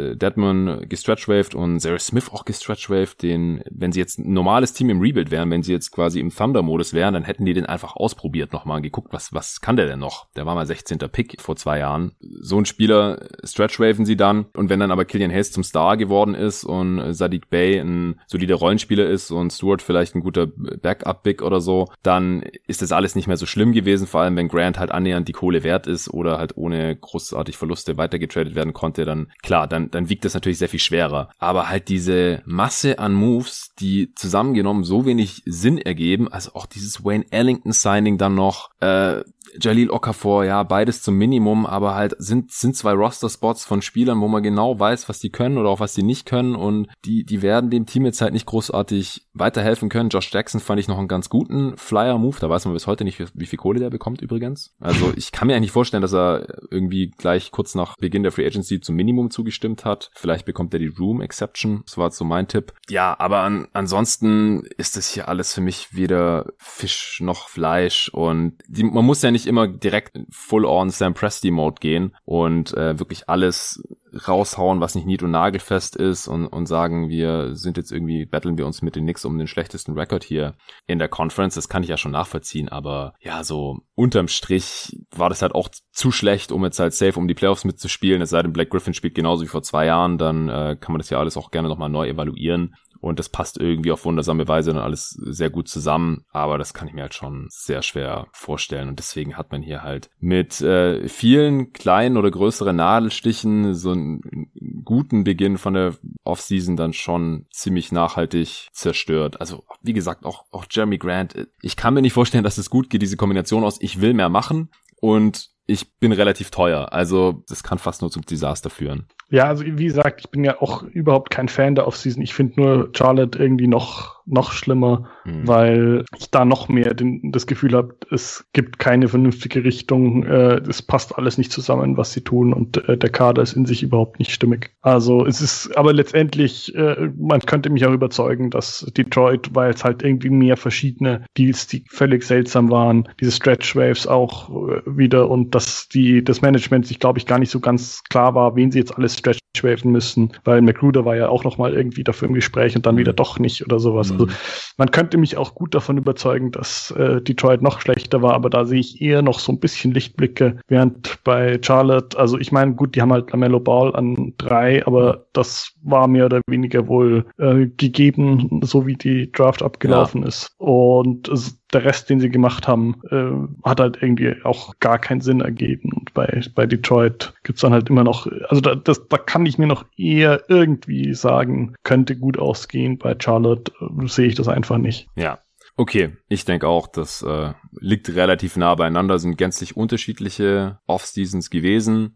Dedmon gestretchwaved und Zary Smith auch gestretchwaved, den, wenn sie jetzt ein normales Team im Rebuild wären, wenn sie jetzt quasi im Thunder-Modus wären, dann hätten die den einfach ausprobiert nochmal und geguckt, was kann der denn noch? Der war mal 16. Pick vor 2 Jahren. So ein Spieler stretchwaven sie dann, und wenn dann aber Killian Hayes zum Star geworden ist und Sadiq Bey ein solider Rollenspieler ist und Stewart vielleicht ein guter Backup-Big oder so, dann ist das alles nicht mehr so schlimm gewesen, vor allem wenn Grant halt annähernd die Kohle wert ist oder halt ohne großartig Verluste weitergetradet werden konnte, dann klar, dann wiegt das natürlich sehr viel schwerer. Aber halt diese Masse an Moves, die zusammengenommen so wenig Sinn ergeben, also auch dieses Wayne Ellington-Signing dann noch, Jahlil Okafor, ja, beides zum Minimum, aber halt sind 2 Roster-Spots von Spielern, wo man genau weiß, was die können oder auch was die nicht können, und die werden dem Team jetzt halt nicht großartig weiterhelfen können. Josh Jackson fand ich noch einen ganz guten Flyer-Move, da weiß man bis heute nicht, wie viel Kohle der bekommt übrigens. Also ich kann mir eigentlich nicht vorstellen, dass er irgendwie gleich kurz nach Beginn der Free Agency zum Minimum zugestimmt hat. Vielleicht bekommt er die Room-Exception, das war jetzt so mein Tipp. Ja, aber ansonsten ist das hier alles für mich weder Fisch noch Fleisch, und man muss ja nicht immer direkt in Full-on Sam Presti-Mode gehen und wirklich alles raushauen, was nicht nied- und nagelfest ist, und sagen, wir sind jetzt irgendwie, battlen wir uns mit den Knicks um den schlechtesten Rekord hier in der Conference. Das kann ich ja schon nachvollziehen, aber ja, so unterm Strich war das halt auch zu schlecht, um jetzt halt safe um die Playoffs mitzuspielen. Es sei denn, Blake Griffin spielt genauso wie vor 2 Jahren, dann kann man das ja alles auch gerne nochmal neu evaluieren. Und das passt irgendwie auf wundersame Weise dann alles sehr gut zusammen. Aber das kann ich mir halt schon sehr schwer vorstellen. Und deswegen hat man hier halt mit vielen kleinen oder größeren Nadelstichen so einen guten Beginn von der Offseason dann schon ziemlich nachhaltig zerstört. Also wie gesagt, auch Jeremy Grant. Ich kann mir nicht vorstellen, dass es gut geht, diese Kombination aus ich will mehr machen und ich bin relativ teuer. Also das kann fast nur zum Desaster führen. Ja, also wie gesagt, ich bin ja auch überhaupt kein Fan der Offseason. Ich finde nur Charlotte irgendwie noch schlimmer, weil ich da noch mehr das Gefühl habe, es gibt keine vernünftige Richtung. Es passt alles nicht zusammen, was sie tun, und der Kader ist in sich überhaupt nicht stimmig. Also es ist, aber letztendlich, man könnte mich auch überzeugen, dass Detroit, weil es halt irgendwie mehr verschiedene Deals, die völlig seltsam waren, diese Stretch Waves auch wieder, und dass das Management sich, glaube ich, gar nicht so ganz klar war, wen sie jetzt alles stretchwaven müssen, weil McGruder war ja auch nochmal irgendwie dafür im Gespräch und dann wieder doch nicht oder sowas. Also man könnte mich auch gut davon überzeugen, dass Detroit noch schlechter war, aber da sehe ich eher noch so ein bisschen Lichtblicke, während bei Charlotte, also ich meine, gut, die haben halt LaMelo Ball an 3, aber das war mehr oder weniger wohl gegeben, so wie die Draft abgelaufen ist. Und der Rest, den sie gemacht haben, hat halt irgendwie auch gar keinen Sinn ergeben. Und bei Detroit gibt's dann halt immer noch, also da kann ich mir noch eher irgendwie sagen, könnte gut ausgehen. Bei Charlotte sehe ich das einfach nicht. Ja. Okay, ich denke auch, das liegt relativ nah beieinander, sind gänzlich unterschiedliche Off-Seasons gewesen.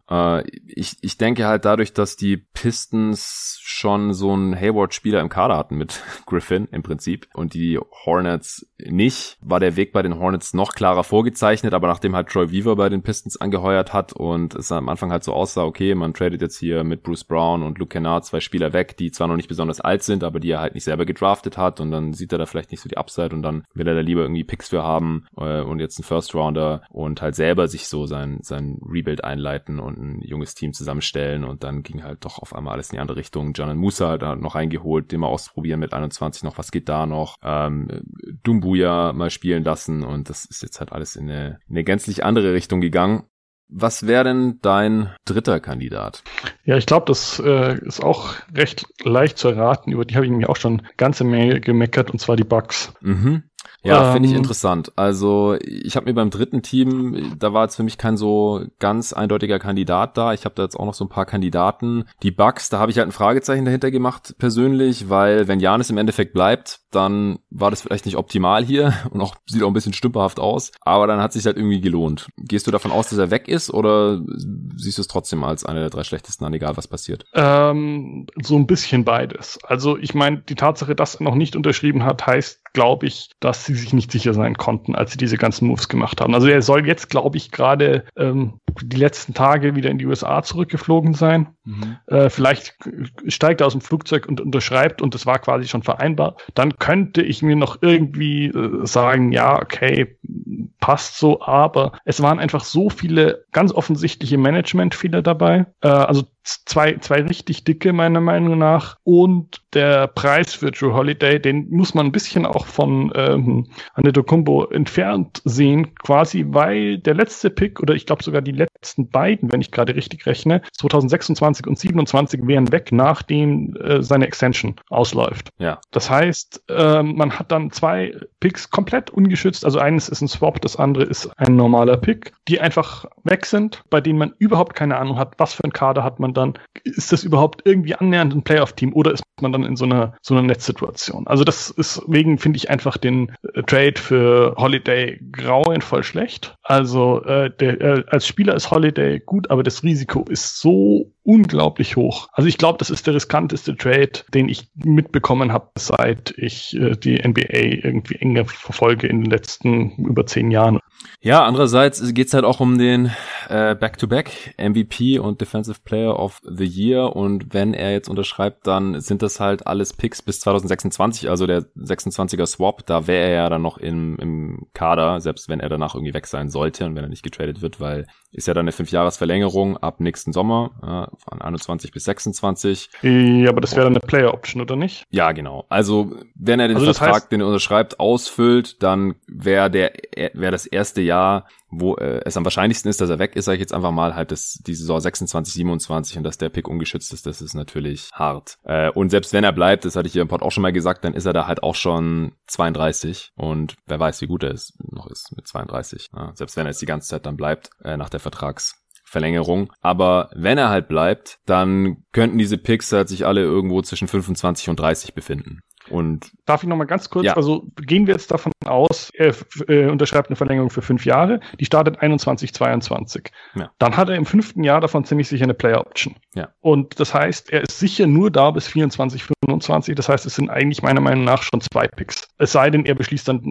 Ich denke halt dadurch, dass die Pistons schon so einen Hayward-Spieler im Kader hatten mit Griffin im Prinzip und die Hornets nicht, war der Weg bei den Hornets noch klarer vorgezeichnet, aber nachdem halt Troy Weaver bei den Pistons angeheuert hat und es am Anfang halt so aussah, okay, man tradet jetzt hier mit Bruce Brown und Luke Kennard 2 Spieler weg, die zwar noch nicht besonders alt sind, aber die er halt nicht selber gedraftet hat, und dann sieht er da vielleicht nicht so die Upside und dann will er da lieber irgendwie Picks für haben und jetzt einen First Rounder und halt selber sich so sein Rebuild einleiten und ein junges Team zusammenstellen, und dann ging halt doch auf einmal alles in die andere Richtung. Janan Musa hat da noch reingeholt, den mal ausprobieren mit 21 noch, was geht da noch, Doumbouya mal spielen lassen, und das ist jetzt halt alles in eine gänzlich andere Richtung gegangen. Was wäre denn dein dritter Kandidat? Ja, ich glaube, das ist auch recht leicht zu erraten. Über die habe ich nämlich auch schon ganze Menge gemeckert, und zwar die Bucks. Mhm. Ja, finde ich interessant. Also ich habe mir beim dritten Team, da war jetzt für mich kein so ganz eindeutiger Kandidat da. Ich habe da jetzt auch noch so ein paar Kandidaten. Die Bucks, da habe ich halt ein Fragezeichen dahinter gemacht persönlich, weil wenn Giannis im Endeffekt bleibt, dann war das vielleicht nicht optimal hier und auch sieht auch ein bisschen stümperhaft aus, aber dann hat es sich halt irgendwie gelohnt. Gehst du davon aus, dass er weg ist, oder siehst du es trotzdem als einer der 3 schlechtesten an, egal was passiert? So ein bisschen beides. Also ich meine, die Tatsache, dass er noch nicht unterschrieben hat, heißt, glaube ich, dass sie sich nicht sicher sein konnten, als sie diese ganzen Moves gemacht haben. Also er soll jetzt, glaube ich, gerade die letzten Tage wieder in die USA zurückgeflogen sein. Vielleicht steigt er aus dem Flugzeug und unterschreibt und das war quasi schon vereinbart. Dann könnte ich mir noch irgendwie sagen, ja, okay, passt so, aber es waren einfach so viele ganz offensichtliche Managementfehler dabei. Also zwei richtig dicke, meiner Meinung nach. Und der Preis für Drew Holiday, den muss man ein bisschen auch von Antetokounmpo entfernt sehen, quasi, weil der letzte Pick, oder ich glaube sogar die letzten beiden, wenn ich gerade richtig rechne, 2026 und 27 wären weg, nachdem seine Extension ausläuft. Ja. Das heißt, man hat dann 2 Picks komplett ungeschützt. Also eines ist ein Swap, das andere ist ein normaler Pick, die einfach weg sind, bei denen man überhaupt keine Ahnung hat, was für ein Kader hat man dann. Ist das überhaupt irgendwie annähernd ein Playoff-Team oder ist man dann in so einer Netzsituation? Also deswegen finde ich einfach den Trade für Holiday grauenvoll schlecht. Also als Spieler ist Holiday gut, aber das Risiko ist so unglaublich hoch. Also ich glaube, das ist der riskanteste Trade, den ich mitbekommen habe, seit ich die NBA irgendwie enger verfolge in den letzten über 10 Jahren. Ja, andererseits geht's halt auch um den Back-to-Back MVP und Defensive Player of the Year und wenn er jetzt unterschreibt, dann sind das halt alles Picks bis 2026, also der 26er Swap, da wäre er ja dann noch im Kader, selbst wenn er danach irgendwie weg sein sollte und wenn er nicht getradet wird, weil ist ja dann eine 5-Jahres-Verlängerung ab nächsten Sommer, von 21 bis 26. Ja, aber das wäre dann eine Player-Option, oder nicht? Ja, genau. Also wenn er den Vertrag, den er unterschreibt, ausfüllt, dann wäre das erste Jahr, wo es am wahrscheinlichsten ist, dass er weg ist, sage ich jetzt einfach mal, halt die Saison 26, 27 und dass der Pick ungeschützt ist, das ist natürlich hart. Und selbst wenn er bleibt, das hatte ich hier im Pod auch schon mal gesagt, dann ist er da halt auch schon 32 und wer weiß, wie gut er noch ist mit 32. Ja, selbst wenn er jetzt die ganze Zeit dann bleibt, nach der Vertragsverlängerung. Aber wenn er halt bleibt, dann könnten diese Picks halt sich alle irgendwo zwischen 25 und 30 befinden. Und darf ich noch mal ganz kurz, ja. Also gehen wir jetzt davon aus, er unterschreibt eine Verlängerung für 5 Jahre, die startet 21, 22. Ja. Dann hat er im 5. Jahr davon ziemlich sicher eine Player Option. Ja. Und das heißt, er ist sicher nur da bis 24, 25. Das heißt, es sind eigentlich meiner Meinung nach schon 2 Picks. Es sei denn, er beschließt dann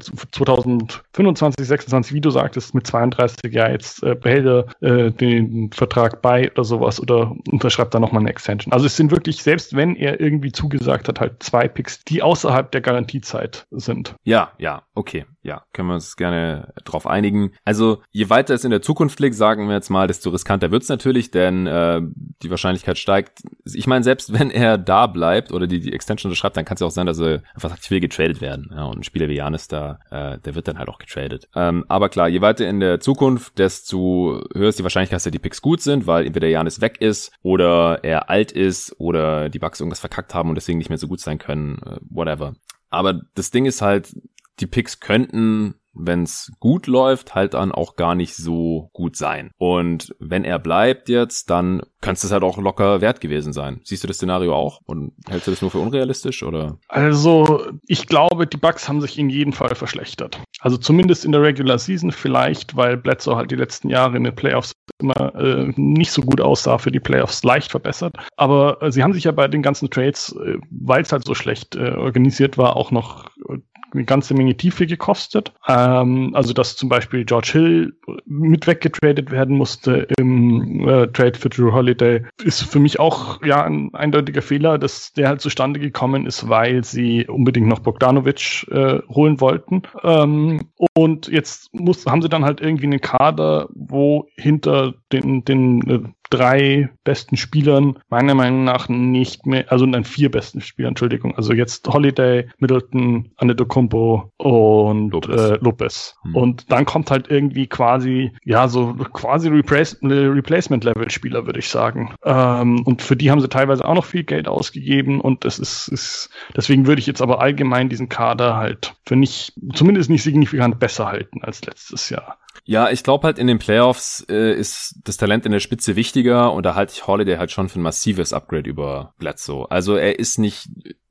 2025, 26, wie du sagtest, mit 32, ja, jetzt behält er den Vertrag bei oder sowas oder unterschreibt dann nochmal eine Extension. Also es sind wirklich, selbst wenn er irgendwie zugesagt hat, halt 2 Picks, die außerhalb der Garantiezeit sind. Ja, okay. Ja, können wir uns gerne drauf einigen. Also, je weiter es in der Zukunft liegt, sagen wir jetzt mal, desto riskanter wird's natürlich, denn die Wahrscheinlichkeit steigt. Ich meine, selbst wenn er da bleibt oder die Extension unterschreibt, dann kann es ja auch sein, dass er einfach sagt, ich will getradet werden. Ja, und ein Spieler wie Giannis da, der wird dann halt auch getradet. Aber klar, je weiter in der Zukunft, desto höher ist die Wahrscheinlichkeit, dass die Picks gut sind, weil entweder Giannis weg ist oder er alt ist oder die Bucks irgendwas verkackt haben und deswegen nicht mehr so gut sein können, whatever. Aber das Ding ist halt, die Picks könnten, wenn es gut läuft, halt dann auch gar nicht so gut sein. Und wenn er bleibt jetzt, dann könnte es halt auch locker wert gewesen sein. Siehst du das Szenario auch? Und hältst du das nur für unrealistisch, oder? Also, ich glaube, die Bucks haben sich in jedem Fall verschlechtert. Also zumindest in der Regular Season vielleicht, weil Bledsoe halt die letzten Jahre in den Playoffs immer nicht so gut aussah, für die Playoffs leicht verbessert. Aber sie haben sich ja bei den ganzen Trades, weil es halt so schlecht organisiert war, auch noch eine ganze Menge Tiefe gekostet. Also dass zum Beispiel George Hill mit weggetradet werden musste im Trade für Drew Holiday, ist für mich auch ja ein eindeutiger Fehler, dass der halt zustande gekommen ist, weil sie unbedingt noch Bogdanovic holen wollten. Und jetzt haben sie dann halt irgendwie einen Kader, wo hinter den 3 besten Spielern meiner Meinung nach nicht mehr, also dann 4 besten Spielern, Entschuldigung. Also jetzt Holiday, Middleton, Antetokounmpo und Lopez. Und dann kommt halt irgendwie quasi Replacement-Level-Spieler, würde ich sagen. Und für die haben sie teilweise auch noch viel Geld ausgegeben und es ist deswegen würde ich jetzt aber allgemein diesen Kader halt für zumindest nicht signifikant besser halten als letztes Jahr. Ja, ich glaube halt in den Playoffs ist das Talent in der Spitze wichtiger und da halte ich Holiday halt schon für ein massives Upgrade über Bledsoe. Also er ist nicht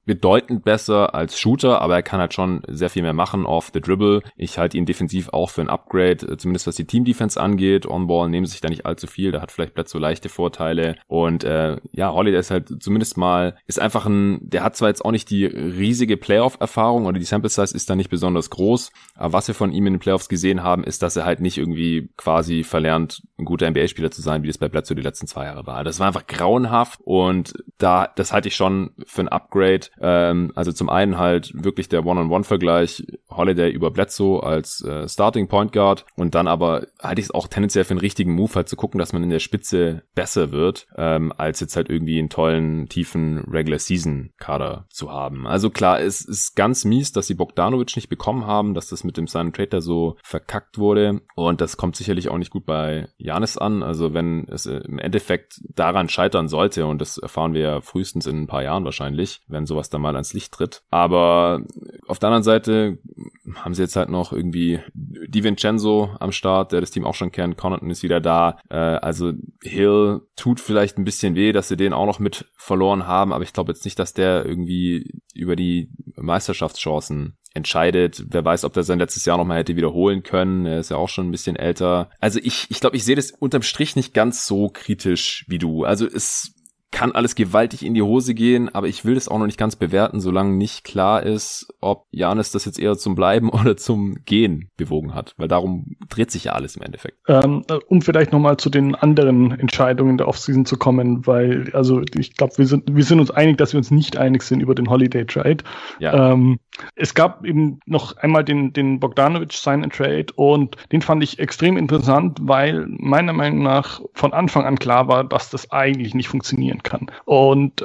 bedeutend besser als Shooter, aber er kann halt schon sehr viel mehr machen off the dribble. Ich halte ihn defensiv auch für ein Upgrade, zumindest was die Team-Defense angeht. On-Ball nehmen sich da nicht allzu viel, da hat vielleicht Bledsoe leichte Vorteile. Und Holiday ist halt zumindest mal, ist einfach der hat zwar jetzt auch nicht die riesige Playoff-Erfahrung oder die Sample-Size ist da nicht besonders groß, aber was wir von ihm in den Playoffs gesehen haben, ist, dass er halt nicht irgendwie quasi verlernt, ein guter NBA-Spieler zu sein, wie das bei Bledsoe die letzten 2 Jahre war. Das war einfach grauenhaft und das halte ich schon für ein Upgrade. Also zum einen halt wirklich der One-on-One-Vergleich Holiday über Bledsoe als Starting Point Guard und dann aber halte ich es auch tendenziell für einen richtigen Move, halt zu gucken, dass man in der Spitze besser wird, als jetzt halt irgendwie einen tollen, tiefen Regular-Season-Kader zu haben. Also klar, es ist ganz mies, dass sie Bogdanovic nicht bekommen haben, dass das mit dem Sign and Trade da so verkackt wurde und das kommt sicherlich auch nicht gut bei Giannis an. Also wenn es im Endeffekt daran scheitern sollte und das erfahren wir ja frühestens in ein paar Jahren wahrscheinlich, wenn sowas dann mal ans Licht tritt. Aber auf der anderen Seite haben sie jetzt halt noch irgendwie DiVincenzo am Start, der das Team auch schon kennt. Connaughton ist wieder da. Also Hill tut vielleicht ein bisschen weh, dass sie den auch noch mit verloren haben, aber ich glaube jetzt nicht, dass der irgendwie über die Meisterschaftschancen entscheidet. Wer weiß, ob der sein letztes Jahr nochmal hätte wiederholen können. Er ist ja auch schon ein bisschen älter. Also ich glaube, ich sehe das unterm Strich nicht ganz so kritisch wie du. Also es kann alles gewaltig in die Hose gehen, aber ich will das auch noch nicht ganz bewerten, solange nicht klar ist, ob Giannis das jetzt eher zum Bleiben oder zum Gehen bewogen hat, weil darum dreht sich ja alles im Endeffekt. Um vielleicht nochmal zu den anderen Entscheidungen der Offseason zu kommen, weil, also ich glaube, wir sind uns einig, dass wir uns nicht einig sind über den Holiday Trade. Ja. Es gab eben noch einmal den Bogdanovic Sign and Trade und den fand ich extrem interessant, weil meiner Meinung nach von Anfang an klar war, dass das eigentlich nicht funktionieren kann. Und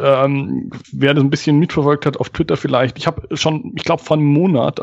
wer das ein bisschen mitverfolgt hat auf Twitter vielleicht, ich habe schon, ich glaube vor einem Monat,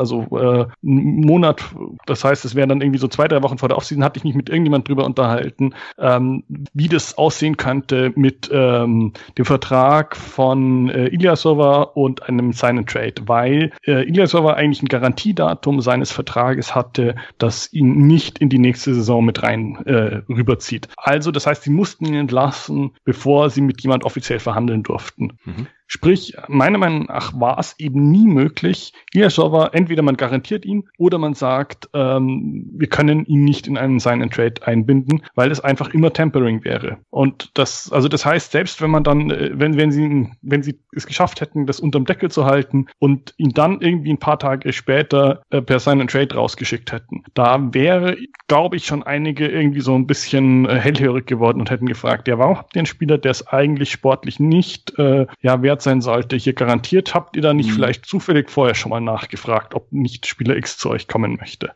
das heißt, es wäre dann irgendwie so 2-3 Wochen vor der Offseason, hatte ich mich mit irgendjemand drüber unterhalten, wie das aussehen könnte mit dem Vertrag von Ilyasova und einem Sign and Trade, weil Ilyasova eigentlich ein Garantiedatum seines Vertrages hatte, das ihn nicht in die nächste Saison mit rein rüberzieht. Also das heißt, sie mussten ihn entlassen, bevor sie mit jemand offiziell verhandeln durften. Mhm. Sprich, meiner Meinung nach war es eben nie möglich, Ilyasova, entweder man garantiert ihn oder man sagt, wir können ihn nicht in einen Sign and Trade einbinden, weil es einfach immer Tampering wäre. Und das heißt, selbst wenn man dann, wenn sie es geschafft hätten, das unterm Deckel zu halten und ihn dann irgendwie ein paar Tage später per Sign and Trade rausgeschickt hätten, da wäre, glaube ich, schon einige irgendwie so ein bisschen hellhörig geworden und hätten gefragt, ja, warum habt ihr einen Spieler, der es eigentlich sportlich nicht wert sein sollte, hier garantiert? Habt ihr da nicht vielleicht zufällig vorher schon mal nachgefragt, ob nicht Spieler X zu euch kommen möchte?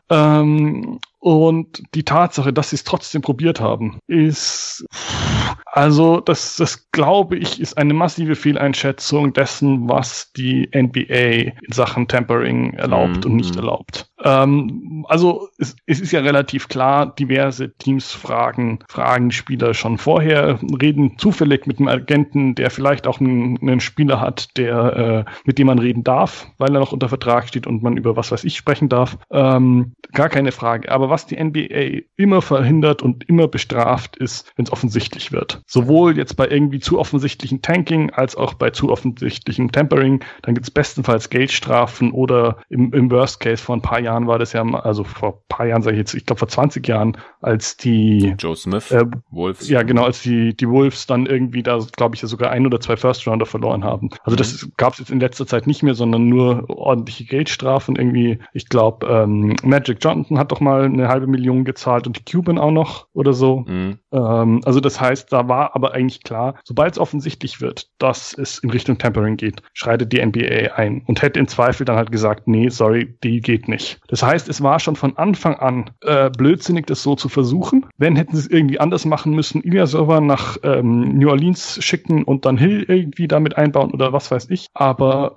Und die Tatsache, dass sie es trotzdem probiert haben, ist, also das glaube ich, ist eine massive Fehleinschätzung dessen, was die NBA in Sachen Tampering erlaubt und nicht erlaubt. Also es ist ja relativ klar, diverse Teams fragen Spieler schon vorher, reden zufällig mit einem Agenten, der vielleicht auch einen Spieler hat, mit dem man reden darf, weil er noch unter Vertrag steht und man über was weiß ich sprechen darf. Gar keine Frage. Aber was die NBA immer verhindert und immer bestraft ist, wenn es offensichtlich wird. Sowohl jetzt bei irgendwie zu offensichtlichem Tanking als auch bei zu offensichtlichem Tampering. Dann gibt es bestenfalls Geldstrafen oder im Worst Case vor ein paar Jahren war das ja, also vor ein paar Jahren sage ich jetzt, ich glaube vor 20 Jahren, als die Joe Smith, Wolves. Ja, genau, als die Wolves dann irgendwie da, glaube ich, ja sogar 1 oder 2 First-Rounder verloren haben. Also das gab es jetzt in letzter Zeit nicht mehr, sondern nur ordentliche Geldstrafen. Irgendwie, ich glaube, Magic Johnson hat doch mal 500.000 gezahlt und die Cuban auch noch oder so. Also das heißt, da war aber eigentlich klar, sobald es offensichtlich wird, dass es in Richtung Tampering geht, schreitet die NBA ein und hätte im Zweifel dann halt gesagt, nee, sorry, die geht nicht. Das heißt, es war schon von Anfang an blödsinnig, das so zu versuchen. Wenn, hätten sie es irgendwie anders machen müssen, Ilyasova nach New Orleans schicken und dann Hill irgendwie damit einbauen oder was weiß ich. Aber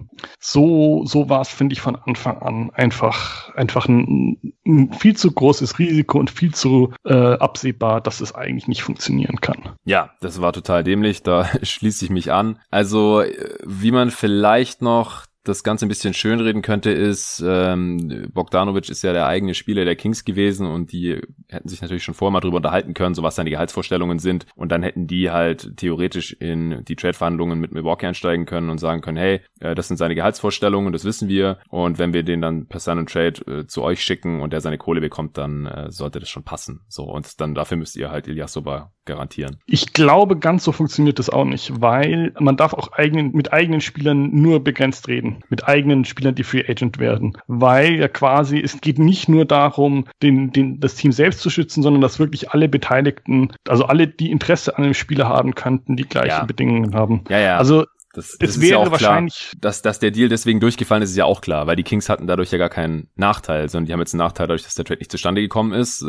so war es, finde ich, von Anfang an einfach ein viel zu großes Risiko und viel zu absehbar, dass es eigentlich nicht funktionieren kann. Ja, das war total dämlich, da schließe ich mich an. Also, wie man vielleicht noch das Ganze ein bisschen schönreden könnte, ist, Bogdanovic ist ja der eigene Spieler der Kings gewesen und die hätten sich natürlich schon vorher mal drüber unterhalten können, so was seine Gehaltsvorstellungen sind, und dann hätten die halt theoretisch in die Trade-Verhandlungen mit Milwaukee einsteigen können und sagen können, hey, das sind seine Gehaltsvorstellungen, das wissen wir, und wenn wir den dann per Sign and Trade zu euch schicken und der seine Kohle bekommt, dann sollte das schon passen. So, und dann dafür müsst ihr halt Ilyasova garantieren. Ich glaube, ganz so funktioniert das auch nicht, weil man darf auch mit eigenen Spielern nur begrenzt reden. Mit eigenen Spielern, die Free Agent werden. Weil ja quasi, es geht nicht nur darum, das Team selbst zu schützen, sondern dass wirklich alle Beteiligten, also alle, die Interesse an dem Spieler haben könnten, die gleichen Bedingungen haben. Ja. Also Das es wäre wäre ja auch wahrscheinlich klar, dass der Deal deswegen durchgefallen ist ja auch klar, weil die Kings hatten dadurch ja gar keinen Nachteil, sondern die haben jetzt einen Nachteil dadurch, dass der Trade nicht zustande gekommen ist.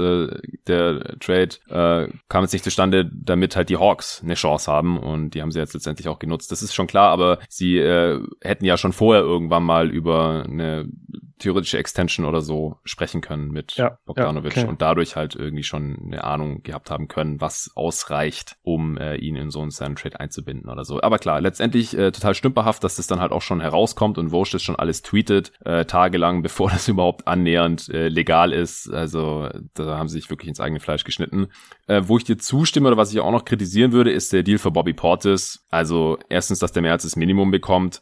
Der Trade kam jetzt nicht zustande, damit halt die Hawks eine Chance haben, und die haben sie jetzt letztendlich auch genutzt. Das ist schon klar, aber sie hätten ja schon vorher irgendwann mal über eine theoretische Extension oder so sprechen können mit Bogdanovic und dadurch halt irgendwie schon eine Ahnung gehabt haben können, was ausreicht, um ihn in so einen Trade einzubinden oder so. Aber klar, letztendlich total stümperhaft, dass das dann halt auch schon herauskommt und Woj das schon alles tweetet, tagelang, bevor das überhaupt annähernd legal ist. Also da haben sie sich wirklich ins eigene Fleisch geschnitten. Wo ich dir zustimme oder was ich auch noch kritisieren würde, ist der Deal für Bobby Portis. Also erstens, dass der mehr als das Minimum bekommt,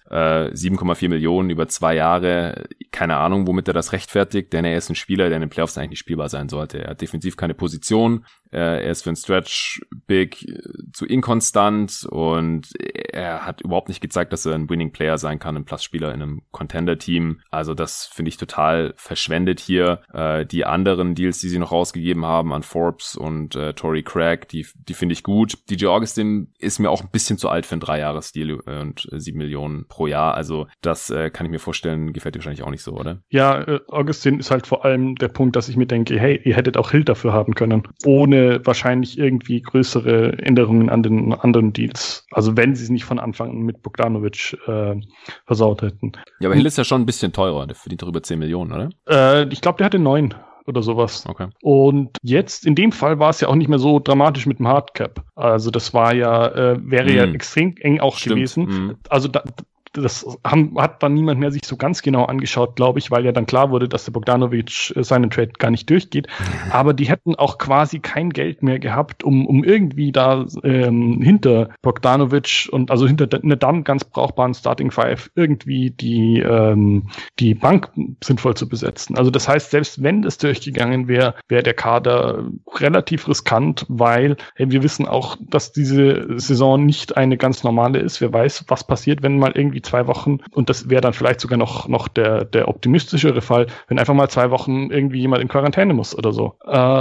7,4 Millionen über 2 Jahre, keine Ahnung, womit er das rechtfertigt, denn er ist ein Spieler, der in den Playoffs eigentlich nicht spielbar sein sollte. Er hat defensiv keine Position, er ist für einen Stretch Big zu inkonstant und er hat überhaupt nicht gezeigt, dass er ein Winning Player sein kann, ein Plus-Spieler in einem Contender-Team. Also das finde ich total verschwendet hier. Die anderen Deals, die sie noch rausgegeben haben an Forbes und Torrey Craig, die finde ich gut. DJ Augustin ist mir auch ein bisschen zu alt für einen 3-Jahres-Deal und 7 Millionen pro Jahr. Also das kann ich mir vorstellen, gefällt dir wahrscheinlich auch nicht so, oder? Ja, Augustin ist halt vor allem der Punkt, dass ich mir denke, hey, ihr hättet auch Hill dafür haben können, ohne wahrscheinlich irgendwie größere Änderungen an den anderen Deals. Also wenn sie es nicht von Anfang an mit Bogdanovic versaut hätten. Ja, aber Hill ist ja schon ein bisschen teurer, der verdient doch über 10 Millionen, oder? Ich glaube, der hatte 9 oder sowas. Okay. Und jetzt, in dem Fall war es ja auch nicht mehr so dramatisch mit dem Hardcap. Also das war ja, wäre ja extrem eng auch gewesen. Also das hat dann niemand mehr sich so ganz genau angeschaut, glaube ich, weil ja dann klar wurde, dass der Bogdanovic seinen Trade gar nicht durchgeht. Aber die hätten auch quasi kein Geld mehr gehabt, um irgendwie da hinter Bogdanovic und also hinter einer dann ganz brauchbaren Starting Five irgendwie die Bank sinnvoll zu besetzen. Also das heißt, selbst wenn das durchgegangen wäre, wäre der Kader relativ riskant, weil wir wissen auch, dass diese Saison nicht eine ganz normale ist. Wer weiß, was passiert, wenn mal irgendwie 2 Wochen, und das wäre dann vielleicht sogar noch der optimistischere Fall, wenn einfach mal 2 Wochen irgendwie jemand in Quarantäne muss oder so.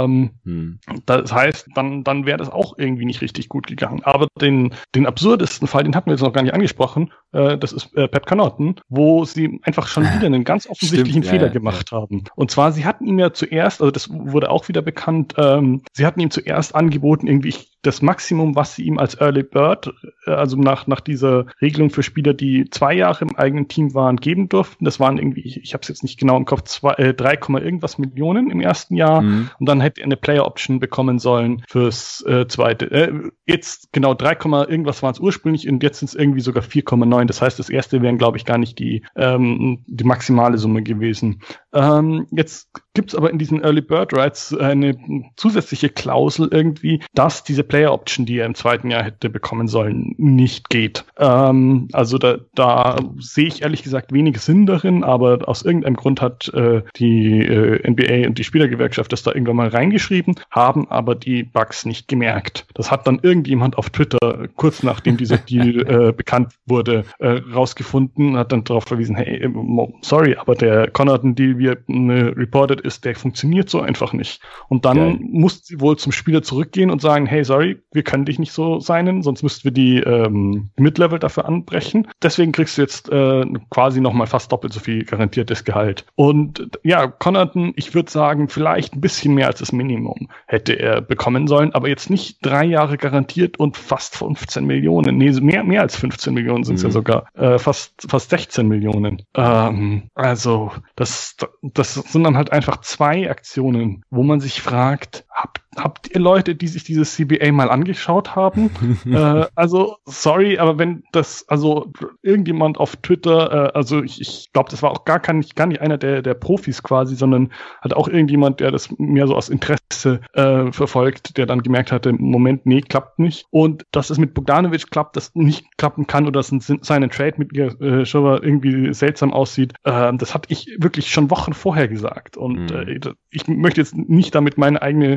Das heißt, dann wäre das auch irgendwie nicht richtig gut gegangen. Aber den absurdesten Fall, den hatten wir jetzt noch gar nicht angesprochen, das ist Pat Connaughton, wo sie einfach schon wieder einen ganz offensichtlichen Fehler gemacht haben. Und zwar, sie hatten ihm ja zuerst, also das wurde auch wieder bekannt, sie hatten ihm zuerst angeboten, irgendwie das Maximum, was sie ihm als Early Bird, also nach dieser Regelung für Spieler, die 2 Jahre im eigenen Team waren, geben durften. Das waren irgendwie, ich habe es jetzt nicht genau im Kopf, 3, irgendwas Millionen im ersten Jahr. Und dann hätte er eine Player Option bekommen sollen fürs zweite. Jetzt genau 3, irgendwas waren es ursprünglich und jetzt sind es irgendwie sogar 4,9. Das heißt, das erste wären, glaube ich, gar nicht die maximale Summe gewesen. Jetzt gibt's aber in diesen Early Bird Rights eine zusätzliche Klausel irgendwie, dass diese Player Option, die er im zweiten Jahr hätte bekommen sollen, nicht geht. Also da sehe ich ehrlich gesagt wenig Sinn darin, aber aus irgendeinem Grund hat die NBA und die Spielergewerkschaft das da irgendwann mal reingeschrieben, haben aber die Bucks nicht gemerkt. Das hat dann irgendjemand auf Twitter, kurz nachdem dieser Deal bekannt wurde, rausgefunden, hat dann darauf verwiesen, hey, sorry, aber der Connaughton-Deal, wie er reported ist, der funktioniert so einfach nicht. Und dann mussten sie wohl zum Spieler zurückgehen und sagen, hey, sorry, wir können dich nicht so signen, sonst müssten wir die Mid-Level dafür anbrechen. Deswegen kriegst du jetzt quasi nochmal fast doppelt so viel garantiertes Gehalt. Und ja, Connaughton, ich würde sagen, vielleicht ein bisschen mehr als das Minimum hätte er bekommen sollen, aber jetzt nicht 3 Jahre garantiert und fast 15 Millionen. Nee, mehr als 15 Millionen sind es ja sogar. Fast 16 Millionen. Also, das sind dann halt einfach 2 Aktionen, wo man sich fragt, habt habt ihr Leute, die sich dieses CBA mal angeschaut haben? Also, sorry, aber wenn das, also irgendjemand auf Twitter, also ich glaube, das war auch gar nicht einer der Profis quasi, sondern hat auch irgendjemand, der das mehr so aus Interesse verfolgt, der dann gemerkt hatte, Moment, nee, klappt nicht. Und dass es mit Bogdanovic klappt, das nicht klappen kann oder dass seine Trade mit Ilyasova irgendwie seltsam aussieht, das hatte ich wirklich schon Wochen vorher gesagt. Und ich möchte jetzt nicht damit meine eigene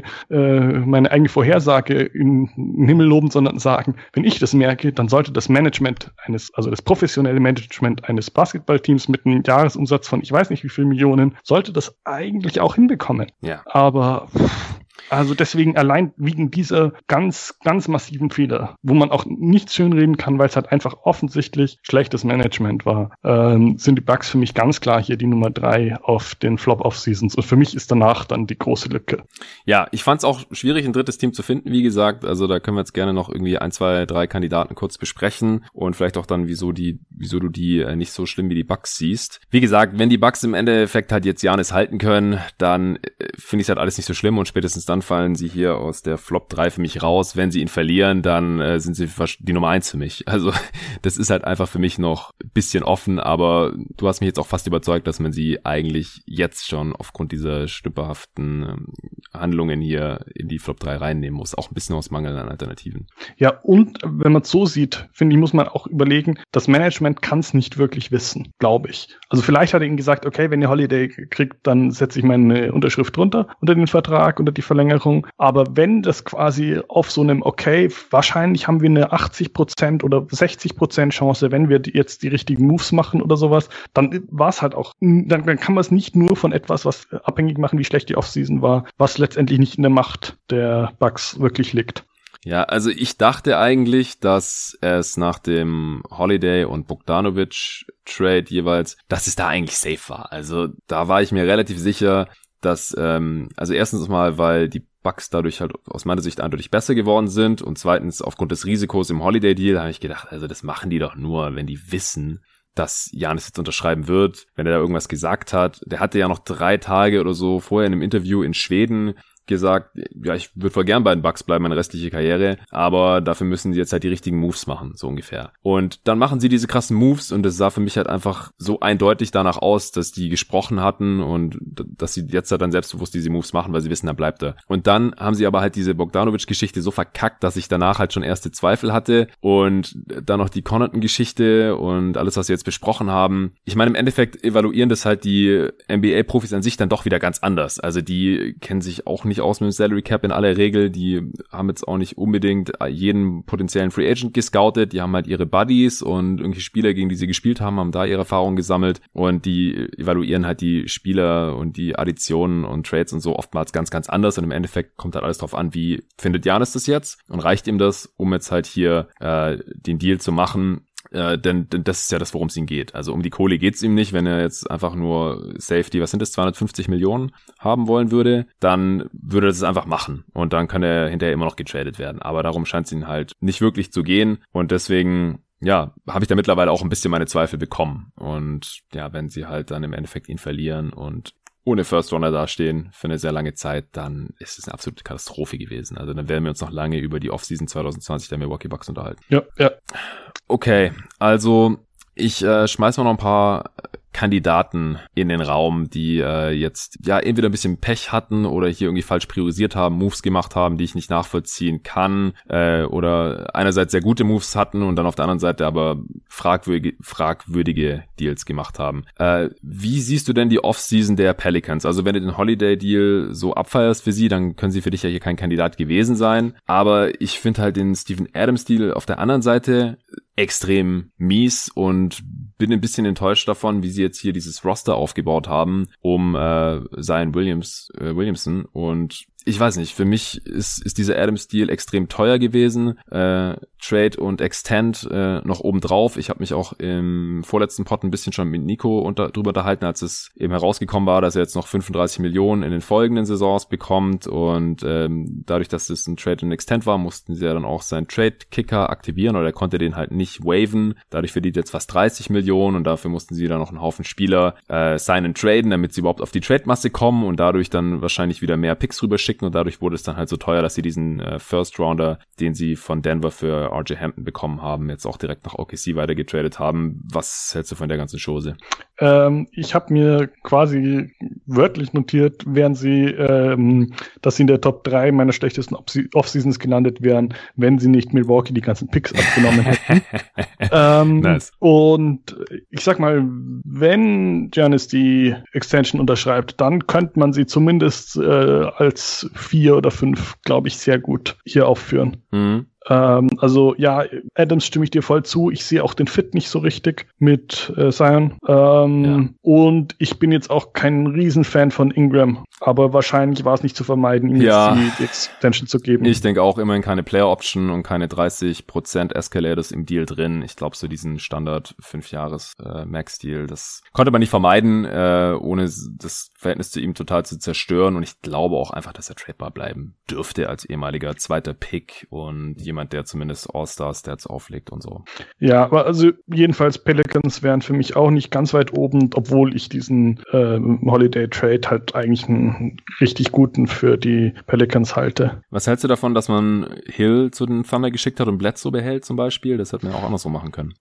Vorhersage in den Himmel loben, sondern sagen, wenn ich das merke, dann sollte das Management das professionelle Management eines Basketballteams mit einem Jahresumsatz von ich weiß nicht wie viel Millionen, sollte das eigentlich auch hinbekommen. Ja. Aber also deswegen allein wegen dieser ganz, ganz massiven Fehler, wo man auch nichts schönreden kann, weil es halt einfach offensichtlich schlechtes Management war, sind die Bucks für mich ganz klar hier die Nummer 3 auf den Flop-Off-Seasons. Und für mich ist danach dann die große Lücke. Ja, ich fand es auch schwierig, ein drittes Team zu finden, wie gesagt. Also da können wir jetzt gerne noch irgendwie 1, 2, 3 Kandidaten kurz besprechen und vielleicht auch dann, wieso du die nicht so schlimm wie die Bucks siehst. Wie gesagt, wenn die Bucks im Endeffekt halt jetzt Giannis halten können, dann finde ich es halt alles nicht so schlimm und spätestens dann fallen sie hier aus der Flop 3 für mich raus. Wenn sie ihn verlieren, dann sind sie die Nummer 1 für mich. Also das ist halt einfach für mich noch ein bisschen offen, aber du hast mich jetzt auch fast überzeugt, dass man sie eigentlich jetzt schon aufgrund dieser stümperhaften Handlungen hier in die Flop 3 reinnehmen muss. Auch ein bisschen aus Mangel an Alternativen. Ja, und wenn man es so sieht, finde ich, muss man auch überlegen, das Management kann es nicht wirklich wissen, glaube ich. Also vielleicht hat er ihnen gesagt, okay, wenn ihr Holiday kriegt, dann setze ich meine Unterschrift drunter unter den Vertrag, unter die Verlängerung. Aber wenn das quasi auf so einem, okay, wahrscheinlich haben wir eine 80% oder 60% Chance, wenn wir jetzt die richtigen Moves machen oder sowas, dann war es halt auch, dann kann man es nicht nur von etwas, was abhängig machen, wie schlecht die Offseason war, was letztendlich nicht in der Macht der Bucks wirklich liegt. Ja, also ich dachte eigentlich, dass es nach dem Holiday und Bogdanovic Trade jeweils, dass es da eigentlich safe war. Also da war ich mir relativ sicher, dass, also erstens mal, weil die Bucks dadurch halt aus meiner Sicht eindeutig besser geworden sind und zweitens aufgrund des Risikos im Holiday-Deal habe ich gedacht, also das machen die doch nur, wenn die wissen, dass Giannis jetzt unterschreiben wird, wenn er da irgendwas gesagt hat. Der hatte ja noch 3 Tage oder so vorher in einem Interview in Schweden gesagt, ja, ich würde voll gern bei den Bucks bleiben, meine restliche Karriere, aber dafür müssen sie jetzt halt die richtigen Moves machen, so ungefähr. Und dann machen sie diese krassen Moves und es sah für mich halt einfach so eindeutig danach aus, dass die gesprochen hatten und dass sie jetzt halt dann selbstbewusst diese Moves machen, weil sie wissen, da bleibt er. Und dann haben sie aber halt diese Bogdanovic-Geschichte so verkackt, dass ich danach halt schon erste Zweifel hatte und dann noch die Connaughton-Geschichte und alles, was wir jetzt besprochen haben. Ich meine, im Endeffekt evaluieren das halt die NBA-Profis an sich dann doch wieder ganz anders. Also die kennen sich auch nicht aus mit dem Salary Cap in aller Regel. Die haben jetzt auch nicht unbedingt jeden potenziellen Free Agent gescoutet. Die haben halt ihre Buddies und irgendwelche Spieler, gegen die sie gespielt haben da ihre Erfahrungen gesammelt und die evaluieren halt die Spieler und die Additionen und Trades und so oftmals ganz, ganz anders und im Endeffekt kommt halt alles drauf an, wie findet Giannis das jetzt und reicht ihm das, um jetzt halt hier den Deal zu machen. Denn das ist ja das, worum es ihm geht. Also um die Kohle geht's ihm nicht. Wenn er jetzt einfach nur Safety, was sind das, 250 Millionen haben wollen würde, dann würde er das einfach machen. Und dann kann er hinterher immer noch getradet werden. Aber darum scheint es ihm halt nicht wirklich zu gehen. Und deswegen, ja, habe ich da mittlerweile auch ein bisschen meine Zweifel bekommen. Und ja, wenn sie halt dann im Endeffekt ihn verlieren und ohne First Runner dastehen für eine sehr lange Zeit, dann ist es eine absolute Katastrophe gewesen. Also dann werden wir uns noch lange über die Offseason 2020 der Milwaukee Bucks unterhalten. Ja. Okay, also ich schmeiß mal noch ein paar Kandidaten in den Raum, die jetzt ja entweder ein bisschen Pech hatten oder hier irgendwie falsch priorisiert haben, Moves gemacht haben, die ich nicht nachvollziehen kann oder einerseits sehr gute Moves hatten und dann auf der anderen Seite aber fragwürdige Deals gemacht haben. Wie siehst du denn die Offseason der Pelicans? Also wenn du den Holiday-Deal so abfeierst für sie, dann können sie für dich ja hier kein Kandidat gewesen sein, aber ich finde halt den Steven Adams-Deal auf der anderen Seite extrem mies und bin ein bisschen enttäuscht davon, wie sie jetzt hier dieses Roster aufgebaut haben, um Zion Williamson und ich weiß nicht, für mich ist dieser Adams-Deal extrem teuer gewesen. Trade und Extend noch obendrauf. Ich habe mich auch im vorletzten Pod ein bisschen schon mit Nico drüber unterhalten, als es eben herausgekommen war, dass er jetzt noch 35 Millionen in den folgenden Saisons bekommt und dadurch, dass es ein Trade und Extend war, mussten sie ja dann auch seinen Trade-Kicker aktivieren oder er konnte den halt nicht waven. Dadurch verdient er jetzt fast 30 Millionen und dafür mussten sie dann noch einen Haufen Spieler signen und traden, damit sie überhaupt auf die Trade-Masse kommen und dadurch dann wahrscheinlich wieder mehr Picks rüberschicken schicken und dadurch wurde es dann halt so teuer, dass sie diesen First Rounder, den sie von Denver für RJ Hampton bekommen haben, jetzt auch direkt nach OKC weitergetradet haben. Was hältst du von der ganzen Chose? Ich habe mir quasi wörtlich notiert, wären sie, dass sie in der Top 3 meiner schlechtesten Off-Seasons gelandet wären, wenn sie nicht Milwaukee die ganzen Picks abgenommen hätten. Nice. Und ich sag mal, wenn Giannis die Extension unterschreibt, dann könnte man sie zumindest als 4 oder 5, glaube ich, sehr gut hier aufführen. Mhm. Also ja, Adams stimme ich dir voll zu. Ich sehe auch den Fit nicht so richtig mit Zion. Und ich bin jetzt auch kein Riesenfan von Ingram. Aber wahrscheinlich war es nicht zu vermeiden, ihm jetzt die Extension zu geben. Ich denke auch immerhin keine Player-Option und keine 30% Escalators im Deal drin. Ich glaube, so diesen Standard 5-Jahres-Max-Deal, das konnte man nicht vermeiden, ohne das Verhältnis zu ihm total zu zerstören. Und ich glaube auch einfach, dass er tradebar bleiben dürfte als ehemaliger zweiter Pick und jemand, der zumindest All-Star-Stats auflegt und so. Ja, aber also jedenfalls Pelicans wären für mich auch nicht ganz weit oben, obwohl ich diesen Holiday-Trade halt eigentlich einen richtig guten für die Pelicans halte. Was hältst du davon, dass man Hill zu den Thunder geschickt hat und Bledsoe behält zum Beispiel? Das hätte man auch anderswo machen können.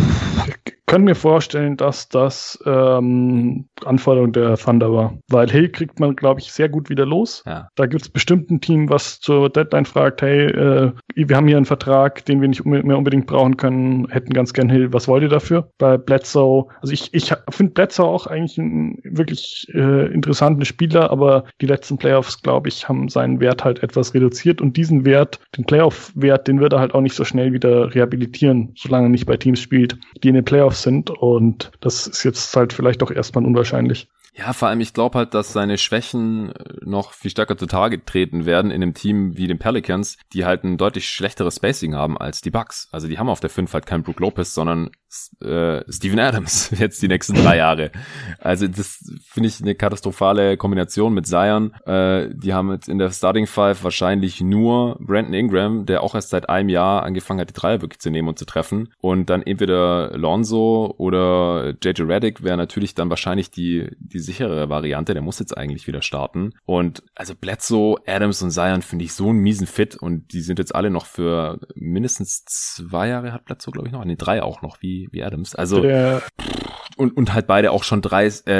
Ich kann mir vorstellen, dass das Anforderung der Thunder war. Weil Hill kriegt man, glaube ich, sehr gut wieder los. Ja. Da gibt es bestimmt ein Team, was zur Deadline fragt, hey, wir haben hier einen Vertrag, den wir nicht mehr unbedingt brauchen können, hätten ganz gern Hill, was wollt ihr dafür? Bei Bledsoe, also ich finde Bledsoe auch eigentlich einen wirklich interessanten Spieler, aber die letzten Playoffs, glaube ich, haben seinen Wert halt etwas reduziert und diesen Wert, den Playoff-Wert, den wird er halt auch nicht so schnell wieder rehabilitieren, solange er nicht bei Teams spielt, die in den Playoffs sind, und das ist jetzt halt vielleicht auch erstmal unwahrscheinlich. Ja, vor allem, ich glaube halt, dass seine Schwächen noch viel stärker zutage treten werden in einem Team wie den Pelicans, die halt ein deutlich schlechteres Spacing haben als die Bucks. Also die haben auf der 5 halt keinen Brook Lopez, sondern Steven Adams jetzt die nächsten 3 Jahre. Also das finde ich eine katastrophale Kombination mit Zion. Die haben jetzt in der Starting 5 wahrscheinlich nur Brandon Ingram, der auch erst seit einem Jahr angefangen hat, die Dreier wirklich zu nehmen und zu treffen. Und dann entweder Lonzo oder JJ Redick wäre natürlich dann wahrscheinlich die sichere Variante. Der muss jetzt eigentlich wieder starten. Und also Bledsoe, Adams und Zion finde ich so einen miesen Fit, und die sind jetzt alle noch für mindestens 2 Jahre, hat Bledsoe glaube ich noch, 3 auch noch, wie Adams. Also und halt beide auch schon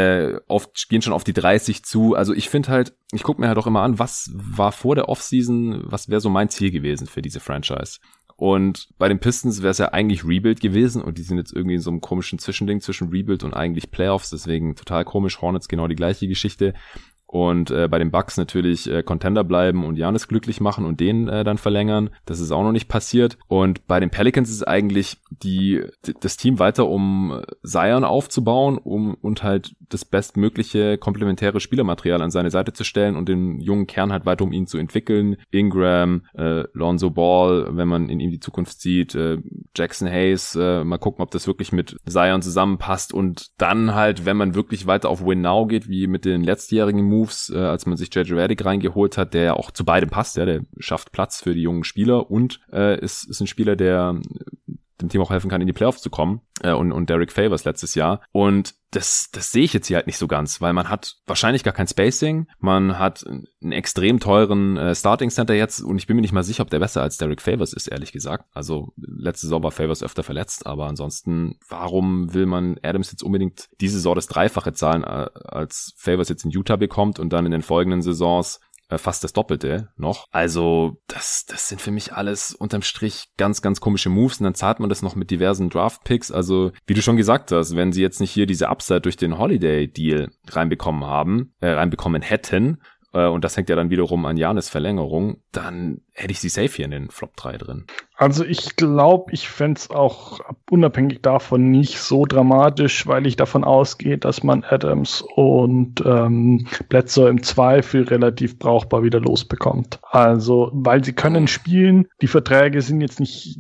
gehen schon auf die 30 zu. Also ich finde halt, ich gucke mir halt auch immer an, was war vor der Offseason, was wäre so mein Ziel gewesen für diese Franchise. Und bei den Pistons wäre es ja eigentlich Rebuild gewesen, und die sind jetzt irgendwie in so einem komischen Zwischending zwischen Rebuild und eigentlich Playoffs, deswegen total komisch. Hornets genau die gleiche Geschichte. Und bei den Bucks natürlich Contender bleiben und Giannis glücklich machen und den dann verlängern. Das ist auch noch nicht passiert. Und bei den Pelicans ist eigentlich das Team weiter, um Zion aufzubauen, und halt das bestmögliche komplementäre Spielermaterial an seine Seite zu stellen und den jungen Kern halt weiter, um ihn zu entwickeln. Ingram, Lonzo Ball, wenn man in ihm die Zukunft sieht, Jackson Hayes, mal gucken, ob das wirklich mit Zion zusammenpasst. Und dann halt, wenn man wirklich weiter auf Win Now geht, wie mit den letztjährigen Moves, als man sich JJ Redick reingeholt hat, der ja auch zu beidem passt, ja, der schafft Platz für die jungen Spieler und ist ein Spieler, der dem Team auch helfen kann, in die Playoffs zu kommen, und Derek Favors letztes Jahr. Und das sehe ich jetzt hier halt nicht so ganz, weil man hat wahrscheinlich gar kein Spacing, man hat einen extrem teuren Starting Center jetzt, und ich bin mir nicht mal sicher, ob der besser als Derek Favors ist, ehrlich gesagt. Also letzte Saison war Favors öfter verletzt, aber ansonsten, warum will man Adams jetzt unbedingt diese Saison das Dreifache zahlen, als Favors jetzt in Utah bekommt und dann in den folgenden Saisons fast das Doppelte noch. Also das sind für mich alles unterm Strich ganz, ganz komische Moves, und dann zahlt man das noch mit diversen Draft-Picks. Also wie du schon gesagt hast, wenn sie jetzt nicht hier diese Upside durch den Holiday-Deal reinbekommen hätten, und das hängt ja dann wiederum an Giannis Verlängerung, dann hätte ich sie safe hier in den Flop 3 drin. Also ich glaube, ich fände es auch unabhängig davon nicht so dramatisch, weil ich davon ausgehe, dass man Adams und Bledsoe im Zweifel relativ brauchbar wieder losbekommt. Also, weil sie können spielen, die Verträge sind jetzt nicht